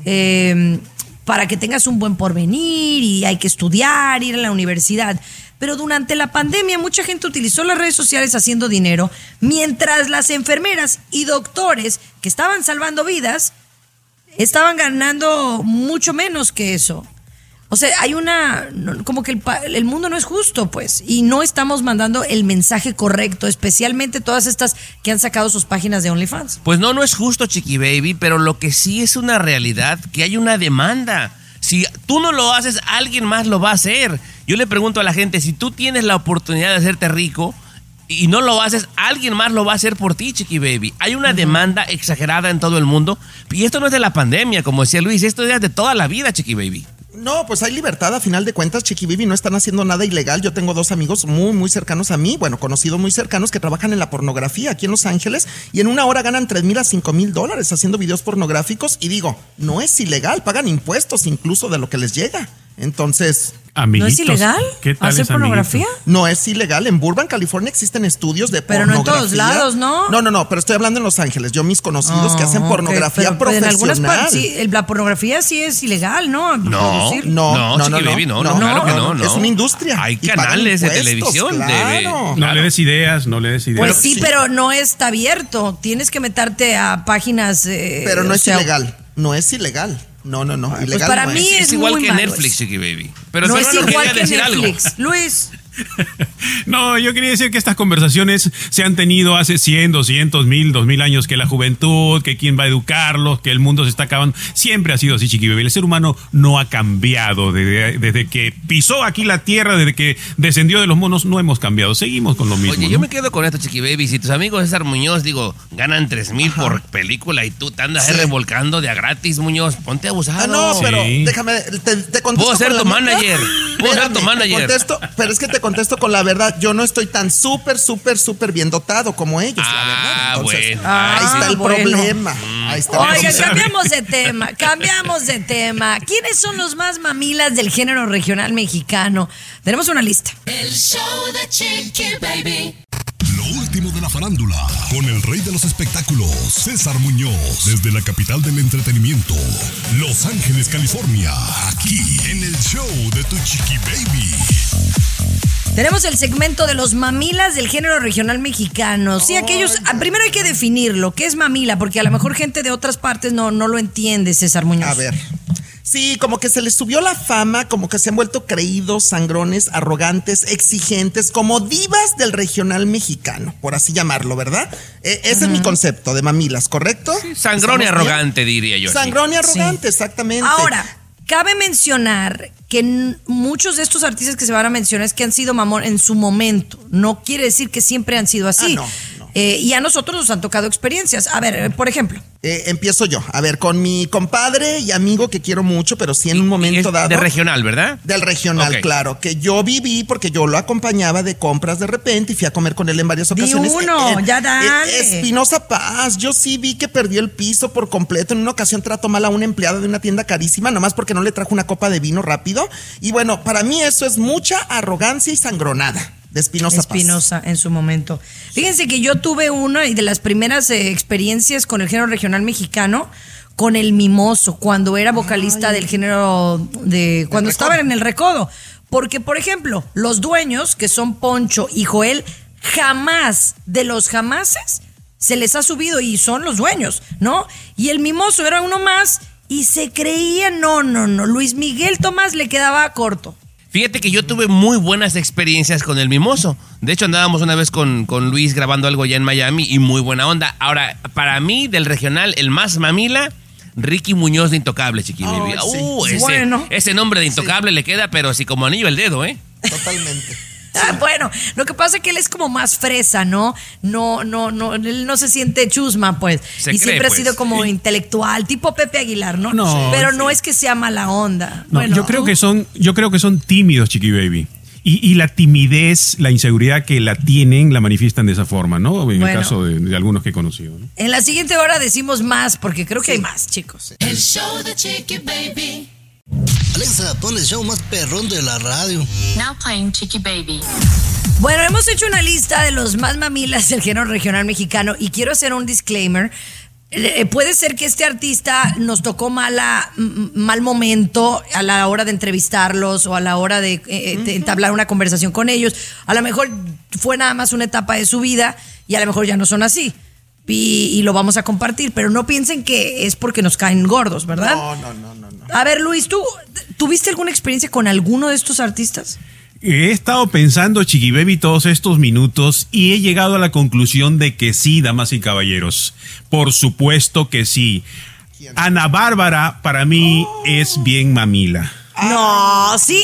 Eh, para que tengas un buen porvenir y hay que estudiar, ir a la universidad. Pero durante la pandemia mucha gente utilizó las redes sociales haciendo dinero, mientras las enfermeras y doctores que estaban salvando vidas estaban ganando mucho menos que eso. O sea, hay una, no, como que el, pa- el mundo no es justo, pues, y no estamos mandando el mensaje correcto, especialmente todas estas que han sacado sus páginas de OnlyFans. Pues no, no es justo, Chiqui Baby, pero lo que sí es una realidad, que hay una demanda. Si tú no lo haces, alguien más lo va a hacer. Yo le pregunto a la gente, si tú tienes la oportunidad de hacerte rico y no lo haces, alguien más lo va a hacer por ti, Chiqui Baby. Hay una demanda exagerada en todo el mundo. Y esto no es de la pandemia, como decía Luis, esto es de toda la vida, Chiqui Baby. No, pues hay libertad a final de cuentas, Chiqui Baby, no están haciendo nada ilegal. Yo tengo dos amigos muy, muy cercanos a mí, bueno, conocidos muy cercanos que trabajan en la pornografía aquí en Los Ángeles y en una hora ganan tres mil a cinco mil dólares haciendo videos pornográficos y digo, no es ilegal, pagan impuestos incluso de lo que les llega. Entonces, Amiguitos, ¿No es ilegal ¿qué tal hacer es, amiguito? pornografía? no es ilegal. En Burbank, California existen estudios de Pero no en pornografía. todos lados, ¿no? No, no, no, pero estoy hablando en Los Ángeles. Yo mis conocidos que hacen Ah, ok, pornografía pero- pero en profesional. algunas partes, sí, el- la pornografía sí es ilegal, ¿no? No, Producir. No, No, no, Chiqui no, Baby, no, no, no, claro que no, no, no. es una industria. Hay y pagan canales de impuestos, televisión, de- claro. No le des ideas, no le des ideas. Pues sí, sí. pero no está abierto. Tienes que meterte a páginas. eh, Pero no o es sea, ilegal. No es ilegal. No, no, no. Ilegal para no mí es. es Es igual muy que malo Netflix, eso. Chiqui Baby. Pero no su es hermano igual quería que decir algo. Netflix. Luis. No, yo quería decir que estas conversaciones se han tenido hace cien, doscientos, mil, dos mil años, que la juventud, que quién va a educarlos, que el mundo se está acabando. Siempre ha sido así, Chiqui Baby. El ser humano no ha cambiado desde, desde que pisó aquí la tierra, desde que descendió de los monos, no hemos cambiado. Seguimos con lo mismo. Oye, ¿no? yo me quedo con esto, Chiqui Baby. Si tus amigos César Muñoz, digo, ganan tres mil por película y tú te andas ahí Sí. revolcando de a gratis, Muñoz, ponte abusado. Ah, no, Sí. pero déjame, te, te contesto Puedo ser con la tu neta. manager, puedo ser tu Espérame, manager. te contesto, pero es que te contesto con la verdad. Yo no estoy tan súper, súper, súper bien dotado como ellos, Ah, la verdad. Entonces, bueno. ahí Ah, está el bueno. problema. Ahí está. Oigan, cambiamos de tema, cambiamos de tema. ¿Quiénes son los más mamilas del género regional mexicano? Tenemos una lista. El show de Chiqui Baby. Lo último de la farándula, con el rey de los espectáculos, César Muñoz, desde la capital del entretenimiento, Los Ángeles, California, aquí en el show de tu Chiqui Baby. Tenemos el segmento de los mamilas del género regional mexicano. Sí, aquellos. Primero hay que definirlo. ¿Qué es mamila? Porque a lo mejor gente de otras partes no, no lo entiende, César Muñoz. A ver. Sí, como que se les subió la fama, como que se han vuelto creídos, sangrones, arrogantes, exigentes, como divas del regional mexicano, por así llamarlo, ¿verdad? Eh, ese uh-huh. es mi concepto de mamilas, ¿correcto? Sí, sangrón y arrogante, bien? diría yo. Sangrón y arrogante, sí. Exactamente. Ahora, cabe mencionar que n- muchos de estos artistas que se van a mencionar es que han sido mamón en su momento. No quiere decir que siempre han sido así. Ah, no, no. Eh, y a nosotros nos han tocado experiencias. A ver, eh, por ejemplo. Eh, empiezo yo. A ver, con mi compadre y amigo que quiero mucho, pero sí en un momento dado. De regional, ¿verdad? Del regional, okay. Claro. Que yo viví porque yo lo acompañaba de compras de repente y fui a comer con él en varias ocasiones. Di uno, eh, ya dale. Eh, Espinosa Paz. Yo sí vi que perdió el piso por completo. En una ocasión trató mal a una empleada de una tienda carísima, nomás porque no le trajo una copa de vino rápido. Y bueno, para mí eso es mucha arrogancia y sangronada. De Espinosa Paz. Espinosa en su momento. Fíjense que yo tuve una de las primeras eh, experiencias con el género regional mexicano, con el Mimoso, cuando era vocalista Ay. del género de cuando estaban en el Recodo. Porque, por ejemplo, los dueños, que son Poncho y Joel, jamás, de los jamases, se les ha subido y son los dueños, ¿no? Y el Mimoso era uno más y se creía, no, no, no, Luis Miguel Tomás le quedaba corto. Fíjate que yo tuve muy buenas experiencias con el Mimoso. De hecho, andábamos una vez con, con Luis grabando algo allá en Miami y muy buena onda. Ahora, para mí, del regional, el más mamila, Ricky Muñoz de Intocable, Chiqui Baby. Oh, sí. Uh, ese, bueno. ese nombre de Intocable sí. le queda, pero así como anillo al dedo, ¿eh? Totalmente. Ah, bueno, lo que pasa es que él es como más fresa, ¿no? No, no, no, él no se siente chusma, pues. Se y cree, siempre pues. ha sido como sí. intelectual, tipo Pepe Aguilar, ¿no? No, pero sí. no es que sea mala onda. No, bueno, yo creo que son, yo creo que son tímidos, Chiqui Baby. Y, y la timidez, la inseguridad que la tienen, la manifiestan de esa forma, ¿no? En bueno, el caso de, de algunos que he conocido, ¿no? En la siguiente hora decimos más, porque creo que sí. hay más, chicos. El show de Chiqui Baby. Alexa, pon el show más perrón de la radio. Now playing Chiqui Baby. Bueno, hemos hecho una lista de los más mamilas del género regional mexicano y quiero hacer un disclaimer. Eh, puede ser que este artista nos tocó mala, m- mal momento a la hora de entrevistarlos o a la hora de, eh, de entablar una conversación con ellos. A lo mejor fue nada más una etapa de su vida y a lo mejor ya no son así. Y, y lo vamos a compartir, pero no piensen que es porque nos caen gordos, ¿verdad? No, no, no, no, no. A ver, Luis, ¿tú tuviste alguna experiencia con alguno de estos artistas? He estado pensando, Chiqui Baby, todos estos minutos y he llegado a la conclusión de que sí, damas y caballeros. Por supuesto que sí. Ana Bárbara, para mí, oh. es bien mamila. No, ¿sí?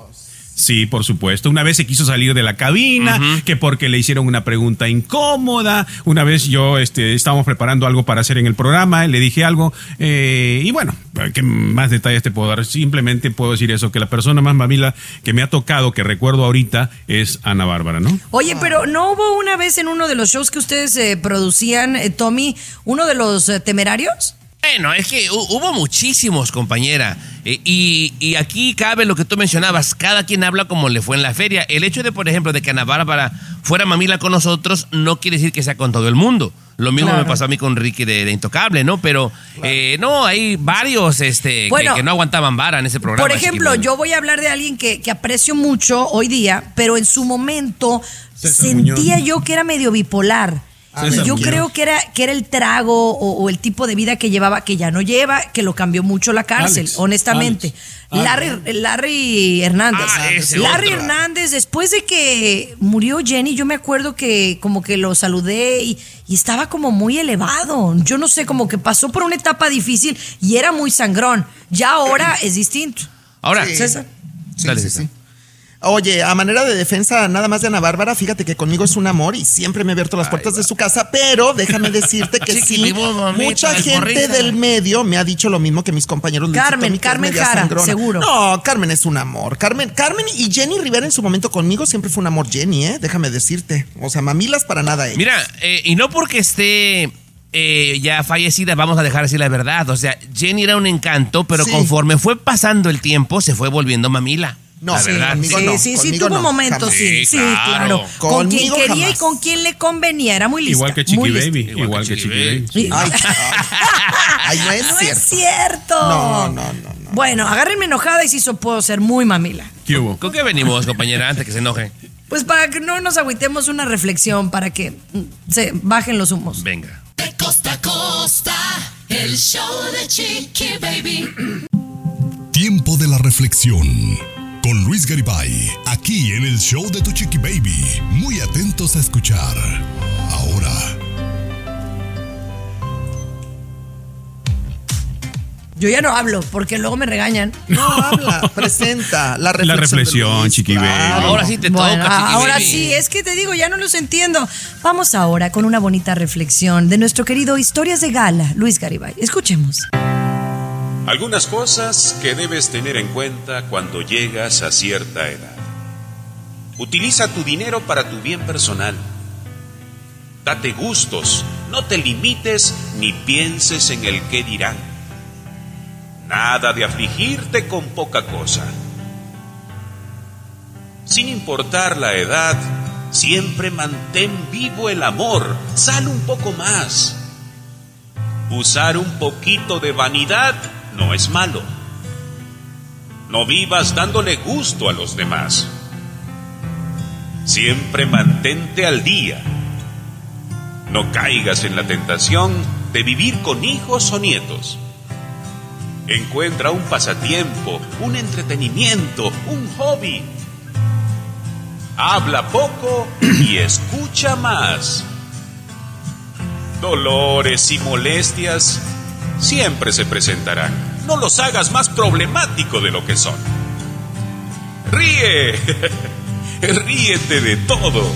Sí, por supuesto. Una vez se quiso salir de la cabina, uh-huh. que porque le hicieron una pregunta incómoda. Una vez yo este, estábamos preparando algo para hacer en el programa, le dije algo, eh, y bueno, ¿qué más detalles te puedo dar? Simplemente puedo decir eso, que la persona más mamila que me ha tocado, que recuerdo ahorita, es Ana Bárbara, ¿no? Oye, pero ¿no hubo una vez en uno de los shows que ustedes eh, producían, eh, Tommy, uno de los eh, Temerarios? Bueno, es que hubo muchísimos, compañera. Eh, y, y aquí cabe lo que tú mencionabas. Cada quien habla como le fue en la feria. El hecho de, por ejemplo, de que Ana Bárbara fuera mamila con nosotros no quiere decir que sea con todo el mundo. Lo mismo claro. me pasó a mí con Ricky de, de Intocable, ¿no? Pero claro. eh, no, hay varios este, bueno, que, que no aguantaban vara en ese programa. Por ejemplo, yo voy a hablar de alguien que, que aprecio mucho hoy día, pero en su momento César sentía Muñoz. Yo que era medio bipolar. Ah, y yo creo que era, que era el trago o, o el tipo de vida que llevaba, que ya no lleva, que lo cambió mucho la cárcel, Alex, honestamente. Alex. Larry, Larry Hernández. Ah, Larry otro. Hernández, después de que murió Jenny, yo me acuerdo que como que lo saludé y, y estaba como muy elevado. Yo no sé, como que pasó por una etapa difícil y era muy sangrón. Ya ahora es distinto. Ahora, sí. César. Sí, Dale, sí, sí. Oye, a manera de defensa nada más de Ana Bárbara, fíjate que conmigo es un amor y siempre me he abierto las puertas Ay, de su casa, pero déjame decirte que sí, vivo, mamita, mucha gente morrita. Del medio me ha dicho lo mismo que mis compañeros. Carmen, Luisito, Carmen Jara, sangrona. Seguro. No, Carmen es un amor. Carmen, Carmen y Jenny Rivera en su momento conmigo siempre fue un amor Jenny, ¿eh? Déjame decirte. O sea, mamilas para nada ella. Mira, eh, y no porque esté eh, ya fallecida, vamos a dejar decir la verdad. O sea, Jenny era un encanto, pero Sí. conforme fue pasando el tiempo, se fue volviendo mamila. No, la sí, verdad. conmigo Sí, no, sí, sí, conmigo tuvo no, momentos, jamás. sí, sí, Sí, claro. claro. Con quien Conmigo quería y jamás. con quien le convenía, era muy lista. Igual que Chiqui muy lista. Baby. Igual Igual, que que Chiqui Chiqui Baby. Baby. Sí. Ay, ay, ay, no es No cierto. es cierto. No, no, no, no. Bueno, agárrenme enojada y sí so- puedo ser muy mamila. ¿Qué hubo? ¿Con qué venimos, compañera, antes que se enoje? Pues para que no nos agüitemos, una reflexión para que mm, se bajen los humos. Venga. De costa a costa, el show de Chiqui Baby. Tiempo de la reflexión. Con Luis Garibay, aquí en el show de tu Chiqui Baby. Muy atentos a escuchar. Ahora. Yo ya no hablo porque luego me regañan. No, habla, presenta la reflexión. La reflexión, de Luis, Chiqui Baby. claro. Ahora sí te Bueno, toca, Chiqui ahora Baby. sí, es que te digo, ya no los entiendo. Vamos ahora con una bonita reflexión de nuestro querido Historias de Gala, Luis Garibay. Escuchemos. Algunas cosas que debes tener en cuenta cuando llegas a cierta edad. Utiliza tu dinero para tu bien personal. Date gustos, no te limites ni pienses en el qué dirán. Nada de afligirte con poca cosa. Sin importar la edad, siempre mantén vivo el amor. Sal un poco más. Usar un poquito de vanidad no es malo. No vivas dándole gusto a los demás. Siempre mantente al día. No caigas en la tentación de vivir con hijos o nietos. Encuentra un pasatiempo, un entretenimiento, un hobby. Habla poco y escucha más. Dolores y molestias siempre se presentarán. No los hagas más problemático de lo que son. Ríe. Ríete de todo.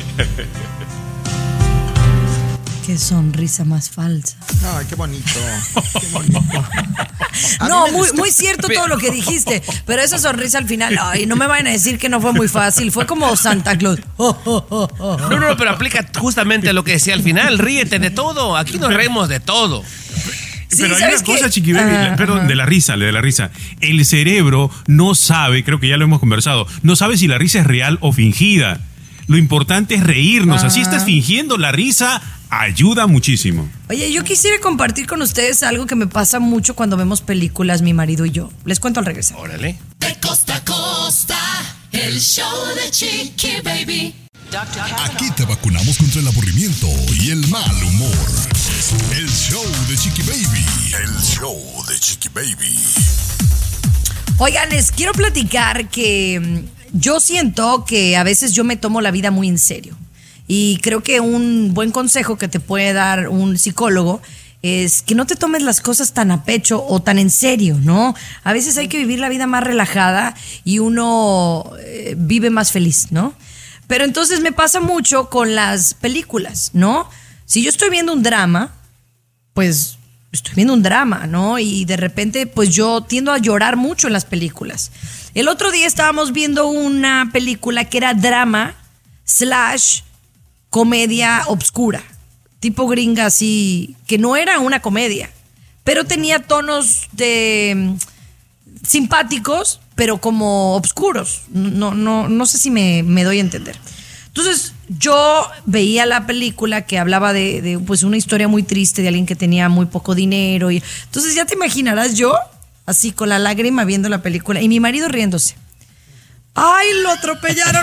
Qué sonrisa más falsa. Ay, qué bonito. Qué bonito. A No, mí me muy, gustó. muy cierto todo lo que dijiste, pero esa sonrisa al final, ay, no me vayan a decir que no fue muy fácil, fue como Santa Claus. Oh, oh, oh, oh. No, no, pero aplica justamente lo que decía al final. Ríete de todo. Aquí nos reímos de todo. Sí, Pero hay ¿sabes una qué? cosa, Chiqui Baby, Ah, la- perdón, ajá. de la risa, de la risa. El cerebro no sabe, creo que ya lo hemos conversado, no sabe si la risa es real o fingida. Lo importante es reírnos. Así estás fingiendo la risa, ayuda muchísimo. Oye, yo quisiera compartir con ustedes algo que me pasa mucho cuando vemos películas, mi marido y yo. Les cuento al regresar. Órale. De costa a costa, el show de Chiqui Baby. Aquí te vacunamos contra el aburrimiento y el mal humor. El show de Chiqui Baby. El show de Chiqui Baby. Oigan, les quiero platicar que mm, yo siento que a veces yo me tomo la vida muy en serio. Y creo que un buen consejo que te puede dar un psicólogo es que no te tomes las cosas tan a pecho o tan en serio, ¿no? A veces hay que vivir la vida más relajada y uno eh, vive más feliz, ¿no? Pero entonces me pasa mucho con las películas, ¿no? Si yo estoy viendo un drama, pues estoy viendo un drama, ¿no? Y de repente, pues yo tiendo a llorar mucho en las películas. El otro día estábamos viendo una película que era drama slash comedia obscura, tipo gringa así, que no era una comedia, pero tenía tonos de mm, simpáticos, pero como obscuros. No, no, no sé si me, me doy a entender. Entonces, yo veía la película que hablaba de, de pues una historia muy triste de alguien que tenía muy poco dinero. Y, entonces, ya te imaginarás yo, así con la lágrima viendo la película, y mi marido riéndose. ¡Ay, lo atropellaron!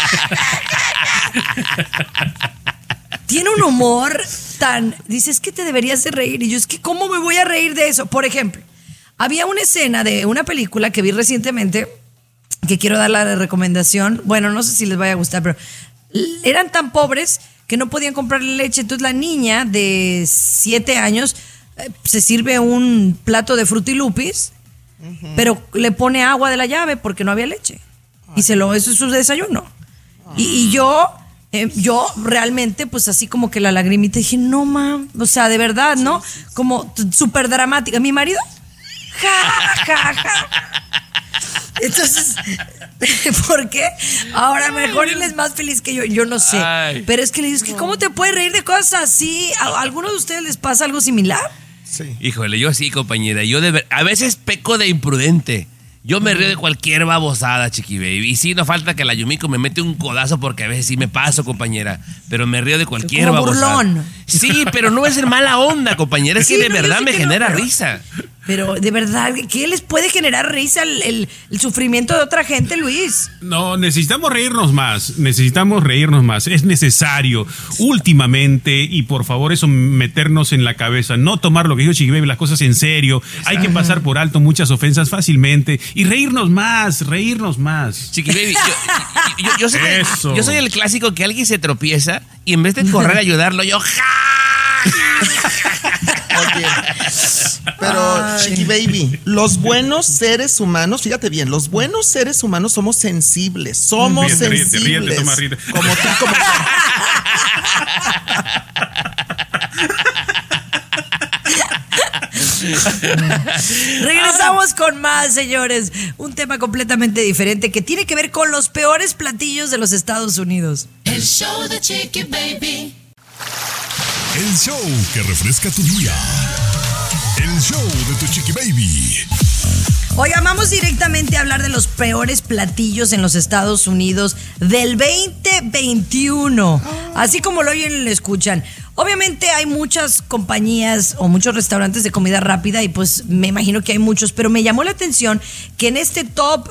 Tiene un humor tan... Dices que te deberías de reír. Y yo, es que ¿cómo me voy a reír de eso? Por ejemplo, había una escena de una película que vi recientemente, que quiero dar la recomendación. Bueno, no sé si les vaya a gustar, pero eran tan pobres que no podían comprarle leche. Entonces la niña de siete años eh, se sirve un plato de frutilupis, uh-huh. pero le pone agua de la llave porque no había leche. Y se lo, eso es su desayuno. Y, y yo, eh, yo realmente, pues así como que la lagrimita, dije, no, mam, o sea, de verdad, ¿no? Como t- súper dramática. Mi marido, ja, ja, ja. Entonces, ¿por qué? Ahora, mejor él es más feliz que yo, yo no sé. Ay. Pero es que le digo, que ¿cómo te puedes reír de cosas así? ¿A alguno de ustedes les pasa algo similar? Sí. Híjole, yo sí, compañera. Yo de ver- a veces peco de imprudente. Yo me río de cualquier babosada, Chiqui Baby. Y sí, no falta que la Yumiko me mete un codazo porque a veces sí me paso, compañera. Pero me río de cualquier Como babosada. burlón. Sí, pero no es en mala onda, compañera. Es Sí, que de no, yo verdad sé me que no, genera pero- risa. Pero de verdad, ¿qué les puede generar risa el, el- el sufrimiento de otra gente, Luis? No, necesitamos reírnos más, necesitamos reírnos más, es necesario últimamente y por favor eso meternos en la cabeza, no tomar lo que dijo Chiqui Baby, las cosas en serio, hay que pasar por alto muchas ofensas fácilmente y reírnos más, reírnos más. Chiqui Baby, yo, yo, yo- yo soy, Eso. yo soy el clásico que alguien se tropieza y en vez de correr a ayudarlo, yo ¡ja! Oye, pero Chiqui Baby, los buenos seres humanos, fíjate bien, los buenos seres humanos somos sensibles, somos Ríete, ríete, sensibles. ríete, toma, ríete. Como tú, como Regresamos con más, señores. Un tema completamente diferente que tiene que ver con los peores platillos de los Estados Unidos. El show de Chiqui Baby. El show que refresca tu día. El show de tu Chiqui Baby. Oigan, vamos directamente a hablar de los peores platillos en los Estados Unidos del veinte veintiuno. Así como lo oyen y lo escuchan. Obviamente hay muchas compañías o muchos restaurantes de comida rápida y pues me imagino que hay muchos, pero me llamó la atención que en este top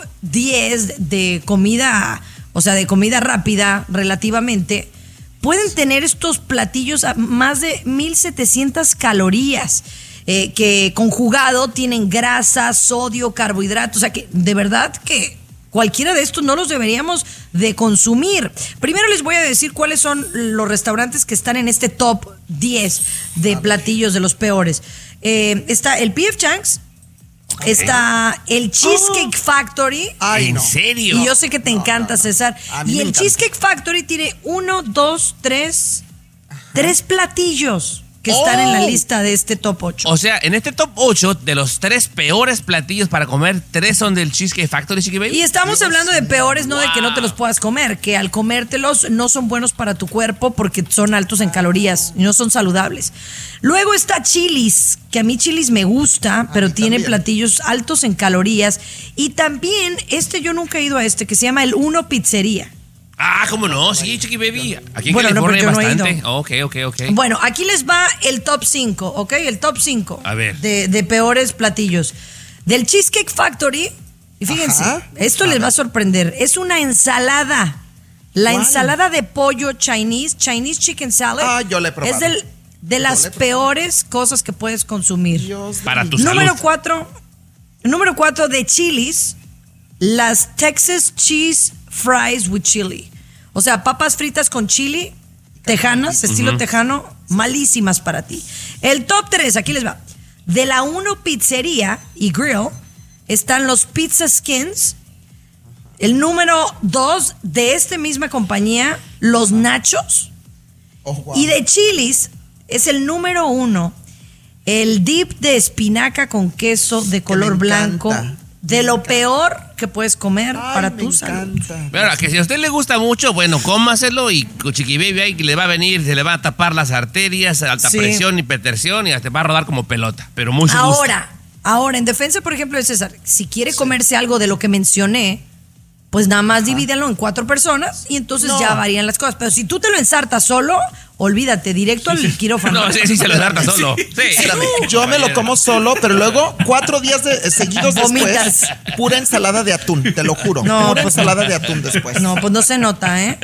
diez de comida, o sea, de comida rápida relativamente, pueden tener estos platillos a más de mil setecientas calorías. Eh, que conjugado tienen grasa, sodio, carbohidratos, o sea que de verdad que cualquiera de estos no los deberíamos de consumir. Primero les voy a decir cuáles son los restaurantes que están en este top diez de platillos de los peores. Eh, está el P F Chang's, okay. Está el Cheesecake Factory. Ay, ¿En no. serio? Y yo sé que te No, encanta, no, no. César. A mí Y me el encanta. Cheesecake Factory tiene uno, dos, tres, tres platillos que están Oh. en la lista de este top ocho. O sea, en este top ocho, de los tres peores platillos para comer, tres son del Cheesecake Factory, Chiqui Baby. Y estamos hablando de peores, no de que no te los puedas comer, que al comértelos no son buenos para tu cuerpo porque son altos en calorías y no son saludables. Luego está Chili's, que a mí Chili's me gusta, pero tiene también. platillos altos en calorías. Y también, este yo nunca he ido a este, que se llama el Uno Pizzería. Ah, ¿cómo no? Sí, Chiqui Baby. Aquí en Bueno, no, California pero hay yo no he bastante. Ok, ok, ok. Bueno, aquí les va el top cinco, ¿ok? El top cinco A ver. De, de peores platillos. Del Cheesecake Factory, y fíjense, Ajá. esto A les ver. va a sorprender. Es una ensalada. La ¿Cuál? ensalada de pollo Chinese, Chinese Chicken Salad. Ah, yo la he probado. Es del, de Yo las la he probado. peores cosas que puedes consumir. Dios Para mío. tu Número salud. cuatro, número cuatro de Chili's, las Texas Cheese Fries with Chili. O sea, papas fritas con chili, tejanas, estilo tejano, malísimas para ti. El top tres, aquí les va. De la Uno Pizzería y Grill están los Pizza Skins. El número dos de esta misma compañía, los Nachos. Oh, wow. Y de Chili's es el número uno, el dip de espinaca con queso de color me blanco, encanta. de lo peor que puedes comer Ay, para me tu salud. encanta. Pero ahora, que si a usted le gusta mucho, bueno, cómaselo y con Chiqui Baby ahí le va a venir, se le va a tapar las arterias, alta Sí. presión, hipertensión y hasta va a rodar como pelota. Pero muy su gusto. Ahora, ahora, en defensa, por ejemplo, de César, si quiere comerse algo de lo que mencioné, pues nada más divídelo en cuatro personas y entonces No. ya varían las cosas. Pero si tú te lo ensartas solo, olvídate, directo al quirófano. No, sí, sí, se lo harta solo. Sí. Espérame, yo me lo como solo, pero luego cuatro días de- seguidos Vomitas. después, pura ensalada de atún, te lo juro. No, pura pues ensalada de atún después. No, pues no se nota, ¿eh?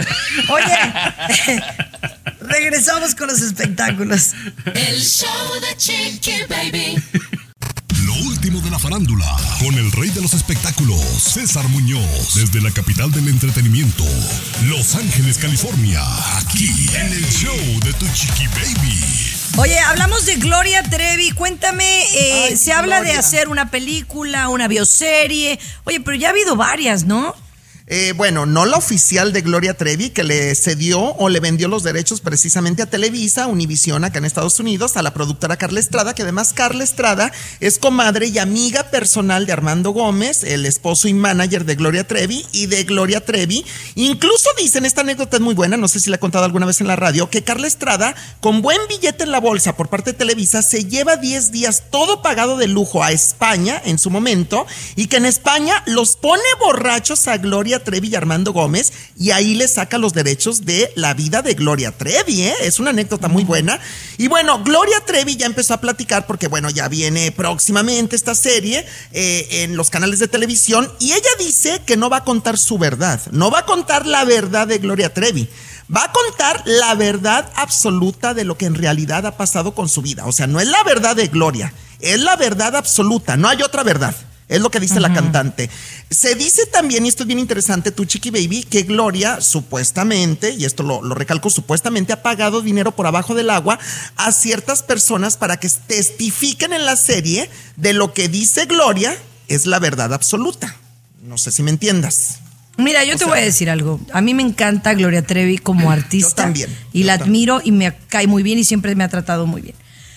Oye, regresamos con los espectáculos. El show de Chiqui Baby. Lo último de la farándula, con el rey de los espectáculos, César Muñoz, desde la capital del entretenimiento, Los Ángeles, California, aquí en el show de tu Chiqui Baby. Oye, hablamos de Gloria Trevi. Cuéntame, eh, Ay, se habla de Gloria. hacer una película, una bioserie. Oye, pero ya ha habido varias, ¿no? Eh, bueno, no la oficial de Gloria Trevi, que le cedió o le vendió los derechos precisamente a Televisa, Univisión, acá en Estados Unidos, a la productora Carla Estrada, que además Carla Estrada es comadre y amiga personal de Armando Gómez, el esposo y manager de Gloria Trevi y de Gloria Trevi. Incluso dicen, esta anécdota es muy buena, no sé si la he contado alguna vez en la radio, que Carla Estrada, con buen billete en la bolsa por parte de Televisa, se lleva diez días todo pagado de lujo a España en su momento, y que en España los pone borrachos a Gloria Trevi y Armando Gómez, y ahí le saca los derechos de la vida de Gloria Trevi, ¿eh? Es una anécdota muy buena. Y bueno, Gloria Trevi ya empezó a platicar porque bueno, ya viene próximamente esta serie eh, en los canales de televisión, y ella dice que no va a contar su verdad, no va a contar la verdad de Gloria Trevi, va a contar la verdad absoluta de lo que en realidad ha pasado con su vida. O sea, no es la verdad de Gloria, es la verdad absoluta, no hay otra verdad. Es lo que dice uh-huh. la cantante. Se dice también, y esto es bien interesante, tu Chiqui Baby, que Gloria supuestamente, y esto lo, lo recalco, supuestamente ha pagado dinero por abajo del agua a ciertas personas para que testifiquen en la serie de lo que dice Gloria es la verdad absoluta. No sé si me entiendas. Mira, yo o te sea, voy a decir algo. A mí me encanta Gloria Trevi como artista. Yo también. Y yo la también. admiro y me cae muy bien y siempre me ha tratado muy bien.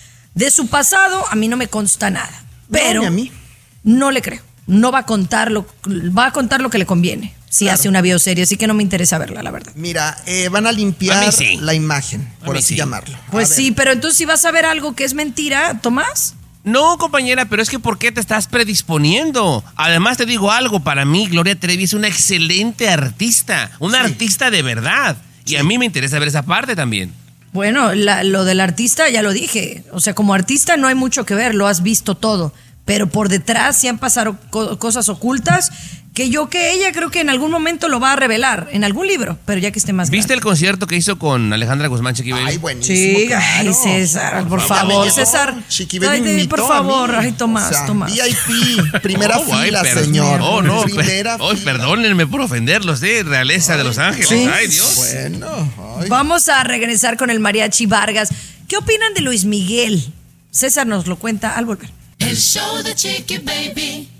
De su pasado, a mí no me consta nada. Pero no, ni a mí. No le creo. No va a contar lo, va a contar lo que le conviene si claro. hace una bioserie, así que no me interesa verla, la verdad. Mira, eh, van a limpiar a sí. la imagen, por así sí. llamarlo. Pues sí, pero entonces si vas a ver algo que es mentira, Tomás. No, compañera, pero es que ¿por qué te estás predisponiendo? Además te digo algo, para mí Gloria Trevi es una excelente artista, una sí. artista de verdad. Y sí. a mí me interesa ver esa parte también. Bueno, la, lo del artista ya lo dije. O sea, como artista no hay mucho que ver, lo has visto todo. Pero por detrás sí han pasado co- cosas ocultas que yo que ella creo que en algún momento lo va a revelar, en algún libro, pero ya que esté más ¿Viste grande. el concierto que hizo con Alejandra Guzmán, Chiqui Baby? Ay, buenísimo, sí, claro. ay, César, por favor, César. Chiqui Baby Ay, por favor, ay, Tomás, o sea, Tomás. V I P, primera oh, fila, ay, per- señor. Oh, no, primera per- oh, fila. perdónenme por ofenderlos, ¿eh? Realeza ay, de Los Ángeles, sí. ay, Dios. Bueno, ay. Vamos a regresar con el Mariachi Vargas. ¿Qué opinan de Luis Miguel? César nos lo cuenta al volver. El show de Chiqui Baby.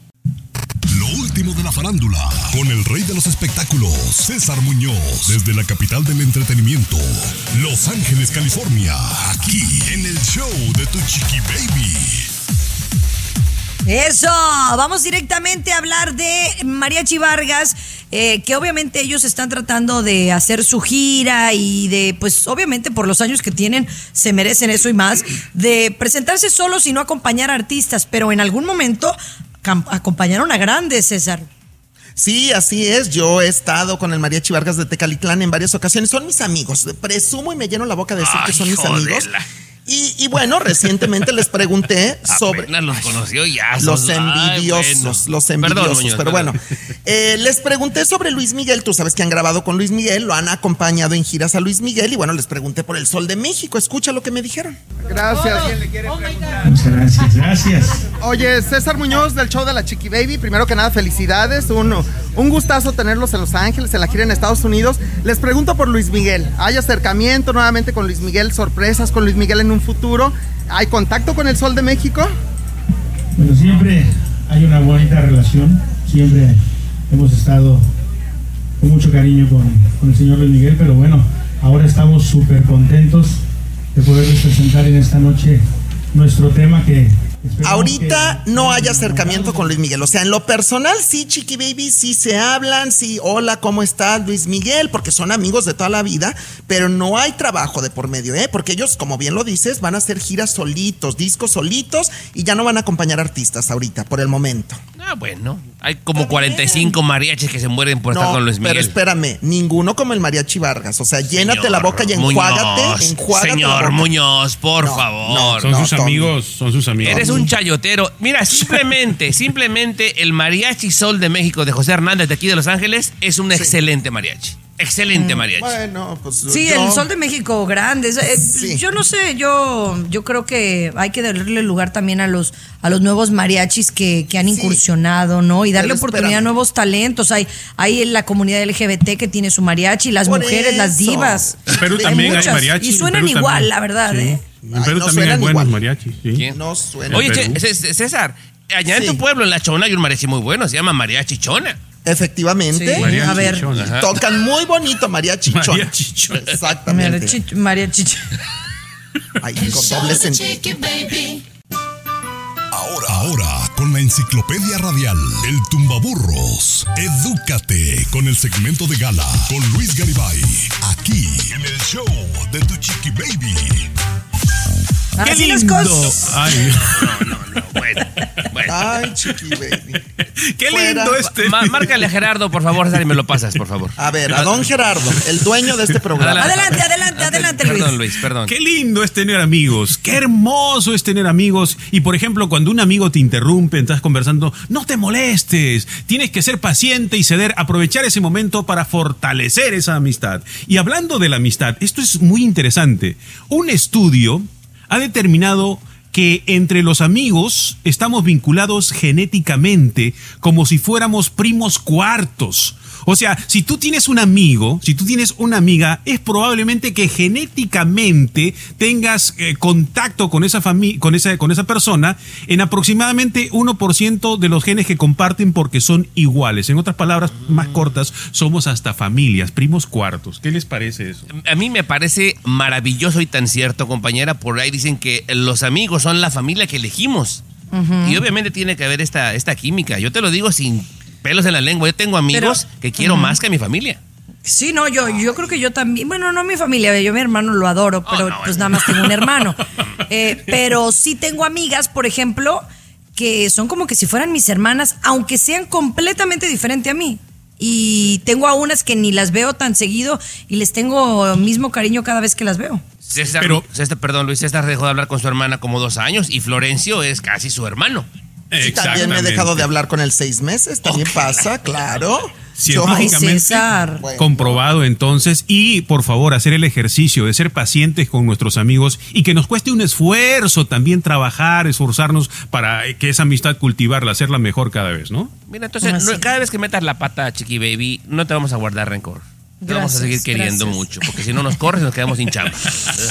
Lo último de la farándula, con el rey de los espectáculos, César Muñoz, desde la capital del entretenimiento, Los Ángeles, California, aquí en el show de tu Chiqui Baby. Eso, vamos directamente a hablar de Mariachi Vargas, eh, que obviamente ellos están tratando de hacer su gira y de, pues obviamente por los años que tienen se merecen eso y más, de presentarse solos y no acompañar a artistas, pero en algún momento cam- acompañaron a grandes, César. Sí, así es. Yo he estado con el Mariachi Vargas de Tecalitlán en varias ocasiones. Son mis amigos. Presumo y me lleno la boca de decir Ay, que son mis jodela. amigos. Y, y bueno, recientemente les pregunté sobre... Apenas los conoció ya. Los sos- envidiosos, Ay, bueno. los envidiosos. Perdón, Muñoz, pero perdón. bueno, eh, les pregunté sobre Luis Miguel. Tú sabes que han grabado con Luis Miguel, lo han acompañado en giras a Luis Miguel. Y bueno, les pregunté por el Sol de México. Escucha lo que me dijeron. Gracias. Muchas gracias, gracias. Oye, César Muñoz del show de la Chiqui Baby, primero que nada felicidades, un, un gustazo tenerlos en Los Ángeles, en la gira en Estados Unidos. Les pregunto por Luis Miguel, ¿hay acercamiento nuevamente con Luis Miguel, sorpresas con Luis Miguel en un futuro? ¿Hay contacto con el Sol de México? Bueno, siempre hay una bonita relación, siempre hemos estado con mucho cariño con, con el señor Luis Miguel, pero bueno, ahora estamos súper contentos de poderles presentar en esta noche nuestro tema que... Ahorita no hay acercamiento con Luis Miguel. O sea, en lo personal, sí, Chiqui Baby, sí se hablan, sí, hola, ¿cómo estás, Luis Miguel? Porque son amigos de toda la vida, pero no hay trabajo de por medio, ¿eh? Porque ellos, como bien lo dices, van a hacer giras solitos, discos solitos, y ya no van a acompañar artistas ahorita, por el momento. Ah, bueno. Hay como cuarenta y cinco mariachis que se mueren por No, estar con Luis Miguel. pero espérame, ninguno como el Mariachi Vargas. O sea, llénate Señor la boca y enjuágate, Muñoz, enjuágate Señor la boca. Muñoz, por No, favor. no, Son no, sus Tommy. amigos, son sus amigos. Eres un chayotero. Mira, simplemente, simplemente el Mariachi Sol de México de José Hernández de aquí de Los Ángeles es un Sí. excelente mariachi. Excelente mariachi. Bueno, pues Sí, yo- el Sol de México grande. Es- eh, Sí. Yo no sé, yo, yo creo que hay que darle lugar también a los, a los nuevos mariachis que, que han Sí. incursionado, ¿no? Y darle Pero oportunidad espérame. a nuevos talentos. Hay, hay en la comunidad L G B T que tiene su mariachi, las Por mujeres, las eso. divas. En Perú también hay muchas, mariachi. Y en suenan Perú igual, también. la verdad, Sí. ¿eh? En Ay, Perú no también hay suenan buenos igual. mariachis. Sí. ¿Quién? No suena. Oye, Perú. che, C- César, allá en Sí. tu pueblo, en La Chona, hay un mariachi muy bueno, se llama Mariachi Chona. Efectivamente. Sí, María a ver. Chichón, ajá. Tocan muy bonito María Chichón. María Chichón. Exactamente. María Chicho. María Chicho. Ay, El con show doble de sentido. Chiqui Baby. Ahora, ahora, con la enciclopedia radial, el tumbaburros. Edúcate con el segmento de gala con Luis Garibay. Aquí en el show de tu Chiqui Baby. ¡Qué Así las lindo! cosas. Ay, No, no, no, bueno, bueno. Ay, Chiqui Baby. ¡qué Fuera. lindo este! Ma- márcale a Gerardo, por favor, César, y me lo pasas, por favor. A ver, a don Gerardo, el dueño de este programa. Adelante, adelante, adelante, Luis. Perdón, Luis, perdón. Qué lindo es tener amigos, qué hermoso es tener amigos. Y por ejemplo, cuando un amigo te interrumpe, estás conversando, no te molestes, tienes que ser paciente y ceder, aprovechar ese momento para fortalecer esa amistad. Y hablando de la amistad, esto es muy interesante. Un estudio ha determinado que entre los amigos estamos vinculados genéticamente como si fuéramos primos cuartos. O sea, si tú tienes un amigo, si tú tienes una amiga, es probablemente que genéticamente tengas eh, contacto con esa, fami- con, esa, con esa persona en aproximadamente uno por ciento de los genes que comparten porque son iguales. En otras palabras más cortas, somos hasta familias, primos cuartos. ¿Qué les parece eso? A mí me parece maravilloso y tan cierto, compañera. Por ahí dicen que los amigos son la familia que elegimos. Uh-huh. Y obviamente tiene que haber esta, esta química. Yo te lo digo sin pelos en la lengua. Yo tengo amigos Pero, que quiero uh-huh. más que a mi familia. Sí, no, yo, yo creo que yo también, bueno, no mi familia, yo mi hermano lo adoro, pero oh, no, pues nada más tengo un hermano. Eh, pero sí tengo amigas, por ejemplo, que son como que si fueran mis hermanas, aunque sean completamente diferentes a mí. Y tengo a unas que ni las veo tan seguido y les tengo mismo cariño cada vez que las veo. César, Pero, César, perdón, Luis César dejó de hablar con su hermana como dos años y Florencio es casi su hermano. Sí, también me he dejado de hablar con él seis meses, también okay. pasa, claro. Científicamente Yo, comprobado entonces, y por favor hacer el ejercicio de ser pacientes con nuestros amigos y que nos cueste un esfuerzo también trabajar, esforzarnos para que esa amistad cultivarla, hacerla mejor cada vez, ¿no? Mira, entonces no, cada vez que metas la pata, Chiqui Baby, no te vamos a guardar rencor. Te gracias, vamos a seguir queriendo gracias. mucho, porque si no nos corres nos quedamos sin chamba.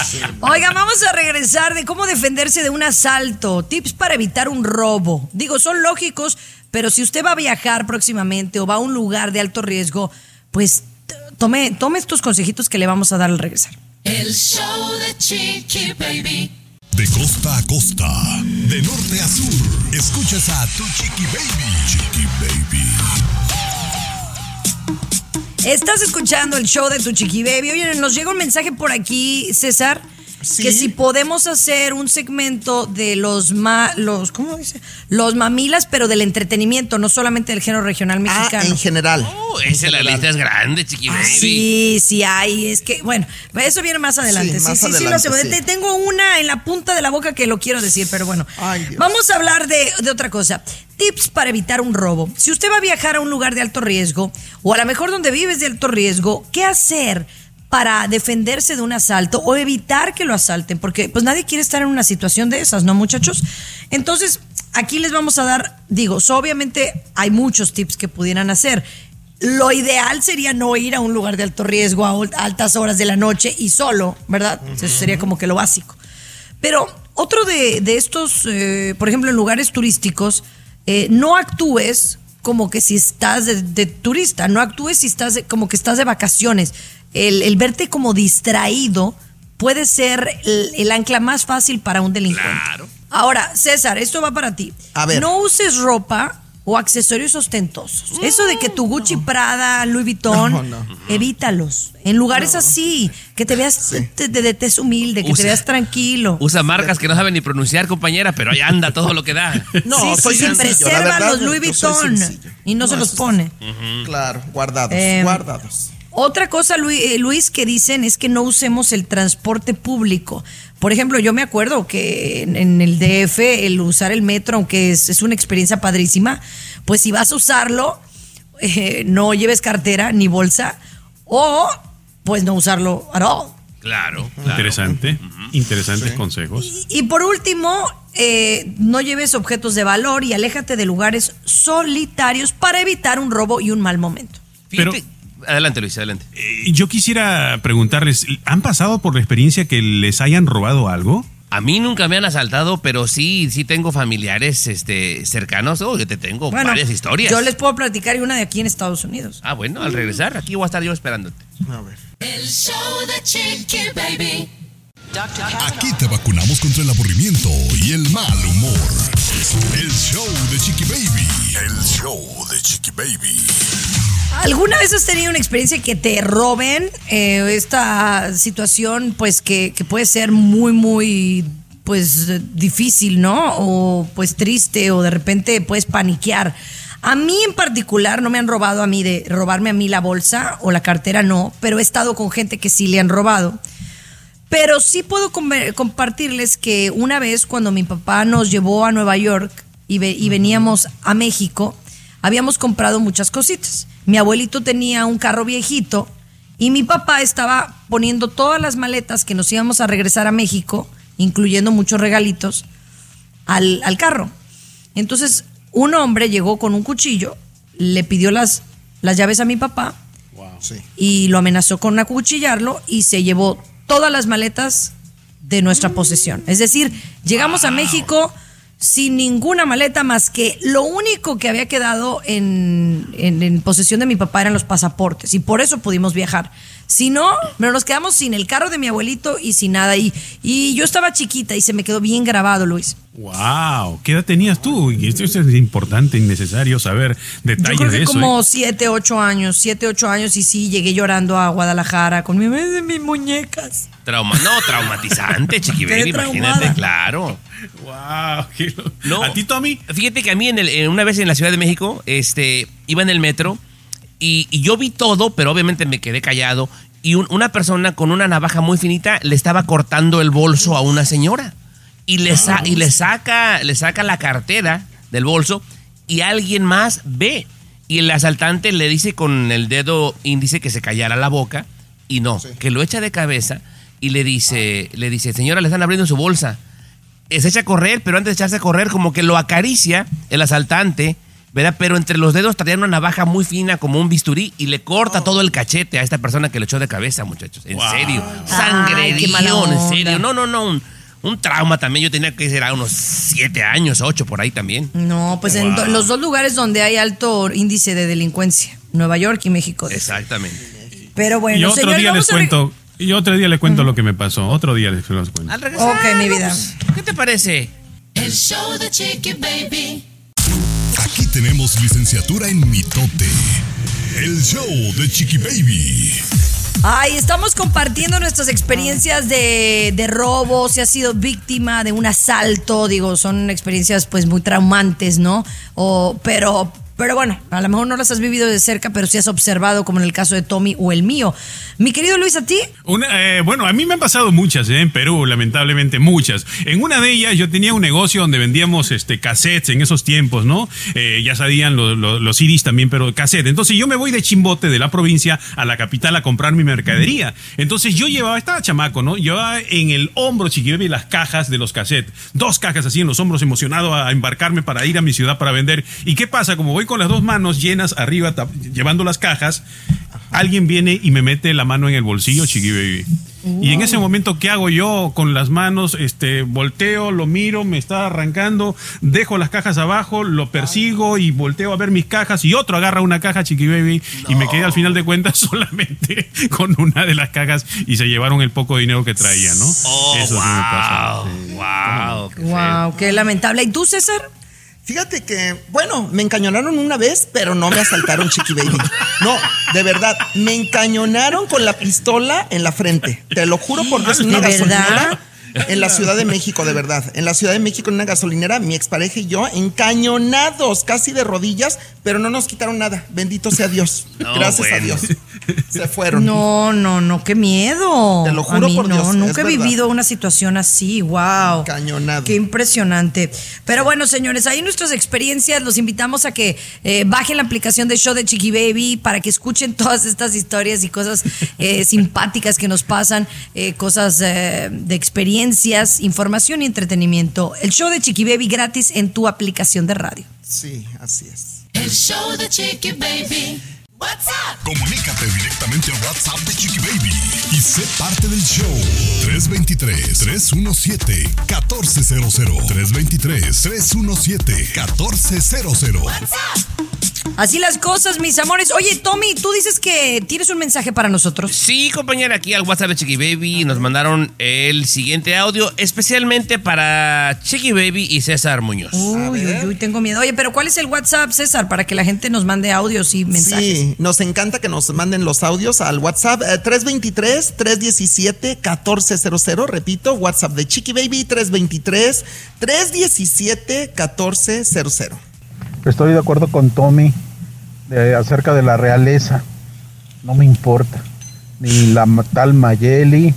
Oiga, vamos a regresar de cómo defenderse de un asalto, tips para evitar un robo. Digo, son lógicos, pero si usted va a viajar próximamente o va a un lugar de alto riesgo, pues tome, tome estos consejitos que le vamos a dar al regresar. El show de Chiqui Baby. De costa a costa, de norte a sur, escuchas a tu Chiqui Baby. Chiqui Baby. Estás escuchando el show de tu Chiqui Baby. Oye, nos llega un mensaje por aquí, César, ¿sí? Que si podemos hacer un segmento de los ma, los ¿cómo dice? Los mamilas, pero del entretenimiento, no solamente del género regional mexicano. Ah, en general. Oh, esa la lista es grande, Chiqui Baby. Ah, sí, sí hay, es que bueno, eso viene más adelante. Sí, más sí, adelante, sí, sí, lo hacemos. sí. Tengo una en la punta de la boca que lo quiero decir, pero bueno. Ay, Dios. Vamos a hablar de, de otra cosa. Tips para evitar un robo. Si usted va a viajar a un lugar de alto riesgo, o a lo mejor donde vives de alto riesgo, ¿qué hacer para defenderse de un asalto o evitar que lo asalten? Porque pues nadie quiere estar en una situación de esas, ¿no, muchachos? Entonces, aquí les vamos a dar, digo, so, obviamente hay muchos tips que pudieran hacer. Lo ideal sería no ir a un lugar de alto riesgo a altas horas de la noche y solo, ¿verdad? Uh-huh. Eso sería como que lo básico. Pero otro de, de estos, eh, por ejemplo, en lugares turísticos, eh, no actúes como que si estás de, de turista, no actúes si estás de, como que estás de vacaciones. El, el verte como distraído puede ser el, el ancla más fácil para un delincuente. Claro. Ahora, César, esto va para ti. A ver. No uses ropa o accesorios ostentosos. Mm, Eso de que tu Gucci, no. Prada, Louis Vuitton, no, no. evítalos. En lugares no. así, que te veas sí. de, de, de tez humilde, que usa, te veas tranquilo. Usa marcas que no saben ni pronunciar, compañera, pero ahí anda todo lo que da. No, sí, soy sí, sencillo, preserva la verdad, los Louis Vuitton y no, no se los pone. Uh-huh. Claro, guardados, eh, guardados. Otra cosa, Luis, que dicen es que no usemos el transporte público. Por ejemplo, yo me acuerdo que en, en el D F el usar el metro, aunque es, es una experiencia padrísima, pues si vas a usarlo, eh, no lleves cartera ni bolsa o pues no usarlo at all. Claro, claro. Interesante, uh-huh. interesantes sí. consejos. Y, y por último, eh, no lleves objetos de valor y aléjate de lugares solitarios para evitar un robo y un mal momento. Pero adelante, Luis, adelante. Eh, yo quisiera preguntarles, ¿han pasado por la experiencia que les hayan robado algo? A mí nunca me han asaltado, pero sí, sí tengo familiares este, cercanos. Oh, yo te tengo bueno, varias historias. Yo les puedo platicar y una de aquí en Estados Unidos. Ah, bueno, al regresar, aquí voy a estar yo esperándote. A ver. El show de Chiqui Baby. Aquí te vacunamos contra el aburrimiento y el mal humor. El show de Chiqui Baby. El show de Chiqui Baby. ¿Alguna vez has tenido una experiencia que te roben eh, esta situación, pues que, que puede ser muy, muy, pues difícil, ¿no? O pues triste, o de repente puedes paniquear. A mí en particular no me han robado a mí, de robarme a mí la bolsa o la cartera, no, pero he estado con gente que sí le han robado. Pero sí puedo com- compartirles que una vez cuando mi papá nos llevó a Nueva York y, ve- y veníamos a México, habíamos comprado muchas cositas. Mi abuelito tenía un carro viejito y mi papá estaba poniendo todas las maletas que nos íbamos a regresar a México, incluyendo muchos regalitos, al, al carro. Entonces, un hombre llegó con un cuchillo, le pidió las, las llaves a mi papá Wow. Sí. y lo amenazó con acuchillarlo y se llevó todas las maletas de nuestra posesión. Es decir, llegamos wow. a México sin ninguna maleta más que lo único que había quedado en, en, en posesión de mi papá eran los pasaportes y por eso pudimos viajar. Si no, pero nos quedamos sin el carro de mi abuelito y sin nada. Y, y yo estaba chiquita y se me quedó bien grabado, Luis. Wow, ¿qué edad tenías tú? Y esto es importante y necesario saber detalles yo creo que de eso. como ¿eh? siete, ocho años, siete, ocho años y sí, llegué llorando a Guadalajara con mi, de mis muñecas. Trauma, no, traumatizante, Chiqui Baby, imagínate, claro. Wow, qué lo... No, ¿a ti, Tommy? Fíjate que a mí en el, en una vez en la Ciudad de México, este, iba en el metro y, y yo vi todo, pero obviamente me quedé callado y un, una persona con una navaja muy finita le estaba cortando el bolso a una señora. Y le, sa- y le saca le saca la cartera del bolso y alguien más ve. Y el asaltante le dice con el dedo índice que se callara la boca y no, sí. que lo echa de cabeza y le dice, le dice, señora, le están abriendo su bolsa. Se echa a correr, pero antes de echarse a correr como que lo acaricia el asaltante, ¿verdad? Pero entre los dedos traía una navaja muy fina como un bisturí y le corta oh. todo el cachete a esta persona que lo echó de cabeza, muchachos. En wow. serio. Sangrerío, en serio. No, no, no. Un, Un trauma también, yo tenía que ser a unos siete años, ocho por ahí también. No, pues wow. en do- los dos lugares donde hay alto índice de delincuencia, Nueva York y México. Exactamente. Pero bueno, y otro señores, día les re- cuento, y otro día les cuento uh-huh. lo que me pasó, otro día les, les cuento. Al regresar, ok, mi vida. Pues, ¿qué te parece? El show de Chiqui Baby. Aquí tenemos licenciatura en mitote. El show de Chiqui Baby. Ay, estamos compartiendo nuestras experiencias de, de robo, si has sido víctima de un asalto, digo, son experiencias pues muy traumantes, ¿no? O, pero, pero bueno, a lo mejor no las has vivido de cerca, pero sí has observado, como en el caso de Tommy o el mío. Mi querido Luis, ¿a ti? Una, eh, bueno, a mí me han pasado muchas, eh, en Perú, lamentablemente muchas. En una de ellas yo tenía un negocio donde vendíamos este cassettes en esos tiempos, ¿no? Eh, ya sabían lo, lo, los C Ds también, pero cassette. Entonces yo me voy de Chimbote, de la provincia, a la capital a comprar mi mercadería. Entonces yo llevaba, estaba chamaco, ¿no? Llevaba en el hombro, Chiqui Baby, las cajas de los cassettes. Dos cajas así en los hombros, emocionado a embarcarme para ir a mi ciudad para vender. ¿Y qué pasa? Como voy con las dos manos llenas arriba, tap- llevando las cajas, alguien viene y me mete la mano en el bolsillo, Chiqui Baby. Wow. Y en ese momento, ¿qué hago yo? Con las manos, este, volteo, lo miro, me está arrancando, dejo las cajas abajo, lo persigo y volteo a ver mis cajas y otro agarra una caja, Chiqui Baby, no. y me quedé al final de cuentas solamente con una de las cajas y se llevaron el poco dinero que traía, ¿no? Oh, Eso wow, sí me pasa. Sí. Wow, qué, wow, qué lamentable. ¿Y tú, César? Fíjate que, bueno, me encañonaron una vez, pero no me asaltaron, Chiqui Baby. No, de verdad, me encañonaron con la pistola en la frente. Te lo juro por Dios, en una gasolinera en la Ciudad de México, de verdad. En la Ciudad de México, en una gasolinera, mi expareja y yo encañonados, casi de rodillas, pero no nos quitaron nada. Bendito sea Dios. No, Gracias bueno. a Dios. Se fueron. No, no, no, qué miedo. Te lo juro a mí, por no, Dios. Nunca he vivido una situación así. Wow. Encañonado. Qué impresionante. Pero bueno, señores, ahí nuestras experiencias. Los invitamos a que eh, bajen la aplicación de Show de Chiqui Baby para que escuchen todas estas historias y cosas eh, simpáticas que nos pasan, eh, cosas eh, de experiencias, información y entretenimiento. El Show de Chiqui Baby gratis en tu aplicación de radio. Sí, así es. El show de Chiqui Baby. Comunícate directamente al WhatsApp de Chiqui Baby y sé parte del show. tres dos tres, tres uno siete, uno cuatro cero cero. tres dos tres, tres uno siete, uno cuatro cero cero. Así las cosas, mis amores. Oye, Tommy, tú dices que tienes un mensaje para nosotros. Sí, compañera, aquí al WhatsApp de Chiqui Baby nos mandaron el siguiente audio especialmente para Chiqui Baby y César Muñoz. Uy, uy, uy, tengo miedo. Oye, pero ¿cuál es el WhatsApp, César, para que la gente nos mande audios y mensajes? Sí, nos encanta que nos manden los audios al WhatsApp eh, tres dos tres, tres uno siete, uno cuatro cero cero. Repito, WhatsApp de Chiqui Baby tres dos tres, tres uno siete, uno cuatro cero cero. Estoy de acuerdo con Tommy de, acerca de la realeza. No me importa. Ni la tal Mayeli,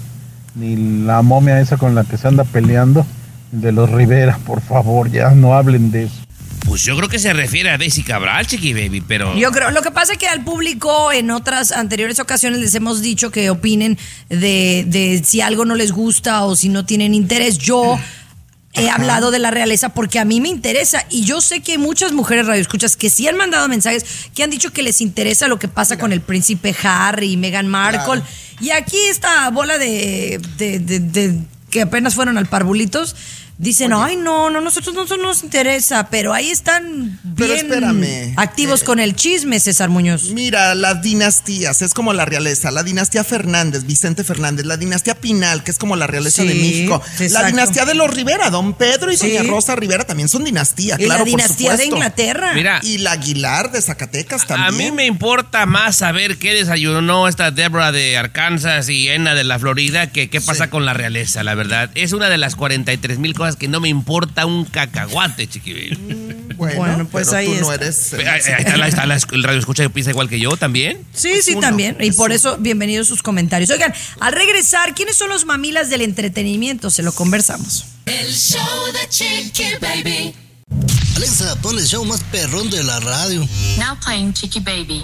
ni la momia esa con la que se anda peleando. De los Rivera, por favor, ya no hablen de eso. Pues yo creo que se refiere a Daisy Cabral, Chiqui Baby, pero... Yo creo, lo que pasa es que al público en otras anteriores ocasiones les hemos dicho que opinen de, de si algo no les gusta o si no tienen interés. Yo... He Ajá. hablado de la realeza porque a mí me interesa y yo sé que hay muchas mujeres radioescuchas que sí han mandado mensajes que han dicho que les interesa lo que pasa Mira. con el príncipe Harry y Meghan Markle. Claro. Y aquí esta bola de, de, de, de que apenas fueron al Parvulitos dicen, Oye. ay, no, no, nosotros no nos interesa, pero ahí están bien espérame. activos eh, con el chisme, César Muñoz. Mira, las dinastías, es como la realeza, la dinastía Fernández, Vicente Fernández, la dinastía Pinal, que es como la realeza sí, de México, exacto. la dinastía de los Rivera, Don Pedro y sí. Doña Rosa Rivera también son dinastía, y claro, la dinastía por de supuesto. Inglaterra. Mira, y la Aguilar de Zacatecas también. A mí me importa más saber qué desayunó esta Deborah de Arkansas y Enna de la Florida que qué pasa sí. con la realeza, la verdad. Es una de las cuarenta y tres mil cosas que no me importa un cacahuate, Chiqui Baby. Mm, bueno, bueno, pues pero ahí tú está. no eres... Ahí está, la, está la, el radio escucha que piensa igual que yo también. Sí, es sí, uno, también. Y por uno. eso, bienvenidos sus comentarios. Oigan, al regresar, ¿quiénes son los mamilas del entretenimiento? Se lo conversamos. El show de Chiqui Baby. Alexa, pon el show más perrón de la radio. Now playing Chiqui Baby.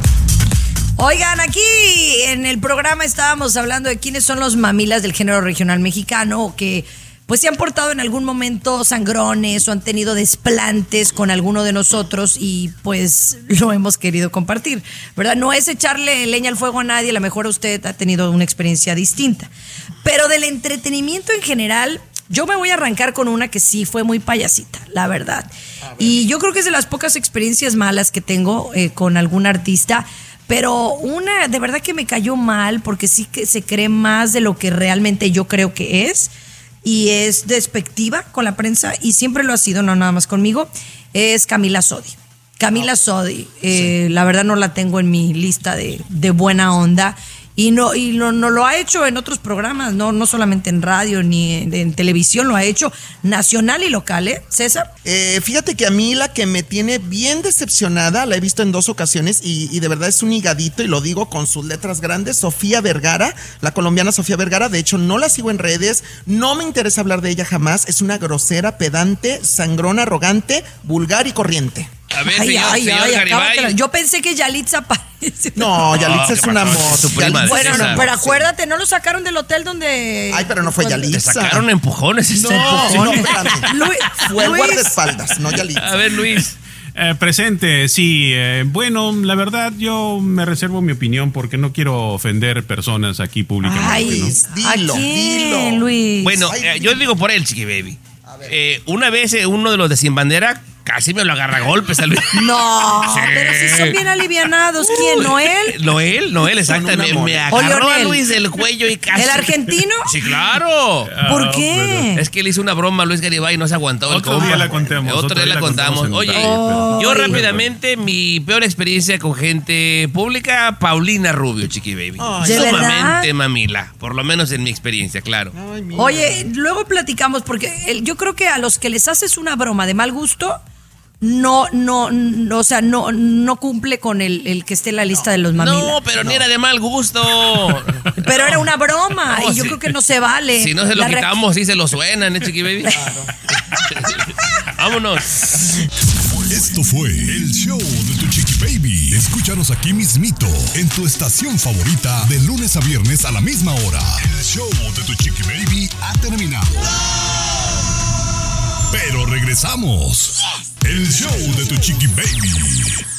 Oigan, aquí en el programa estábamos hablando de quiénes son los mamilas del género regional mexicano que pues se han portado en algún momento sangrones o han tenido desplantes con alguno de nosotros y pues lo hemos querido compartir, ¿verdad? No es echarle leña al fuego a nadie, a lo mejor usted ha tenido una experiencia distinta. Pero del entretenimiento en general, yo me voy a arrancar con una que sí fue muy payasita, la verdad. Y yo creo que es de las pocas experiencias malas que tengo eh, con algún artista. Pero una de verdad que me cayó mal porque sí que se cree más de lo que realmente yo creo que es y es despectiva con la prensa y siempre lo ha sido, no nada más conmigo, es Camila Sodi. Camila Sodi, eh, sí. la verdad no la tengo en mi lista de, de buena onda y no y no, no lo ha hecho en otros programas, no, no solamente en radio ni en, en televisión, lo ha hecho nacional y local, ¿eh, César? Eh, fíjate que a mí la que me tiene bien decepcionada, la he visto en dos ocasiones y, y de verdad es un higadito y lo digo con sus letras grandes, Sofía Vergara, la colombiana Sofía Vergara, de hecho no la sigo en redes, no me interesa hablar de ella jamás, es una grosera, pedante, sangrona, arrogante, vulgar y corriente. A ver, ay, señor, ay, señor ay, Garibay. Yo pensé que Yalitza parece. No, Yalitza no, es un amor. Su prima de bueno, César. no, pero acuérdate, no lo sacaron del hotel donde. Ay, pero no fue Yalitza. Te sacaron empujones. No, empujones. no, espérame. Luis, Fue el Luis. guardaespaldas, no Yalitza. A ver, Luis. Eh, presente, sí. Eh, bueno, la verdad yo me reservo mi opinión porque no quiero ofender personas aquí públicamente. Ay, ¿no? Dilo, ¿a quién, dilo. Luis? Bueno, Ay, eh, yo digo por él, Chiqui Baby. Eh, una vez eh, uno de los de Sin Bandera casi me lo agarra a golpes a Luis. No, Sí. pero si son bien alivianados. ¿Quién? ¿Noel? Noel, Noel, exactamente. Me, me agarró a Luis del cuello y casi. ¿El argentino? Sí, claro. ¿Por Ah, qué? pero- Es que le hizo una broma a Luis Garibay y no se aguantó el Otro compa. día la contamos, Otro, día la contamos. en Oye, detalle, pero- yo Ay. rápidamente, mi peor experiencia con gente pública, Paulina Rubio, Chiqui Baby. Ay, ¿de Sumamente verdad? mamila, por lo menos en mi experiencia, claro. Ay, mira. Oye, luego platicamos porque el- yo creo que a los que les haces una broma de mal gusto, no, no, no o sea, no, no cumple con el, el que esté en la lista de los mamilas. No, pero ni era de mal gusto. Pero era una broma No, y yo sí. creo que no se vale. Si no se lo La re- quitamos, sí se lo suenan, ¿eh, Chiqui Baby? Vámonos. Esto fue el show de tu Chiqui Baby. Escúchanos aquí mismito en tu estación favorita de lunes a viernes a la misma hora. El show de tu Chiqui Baby ha terminado. Pero regresamos. El show de tu Chiqui Baby.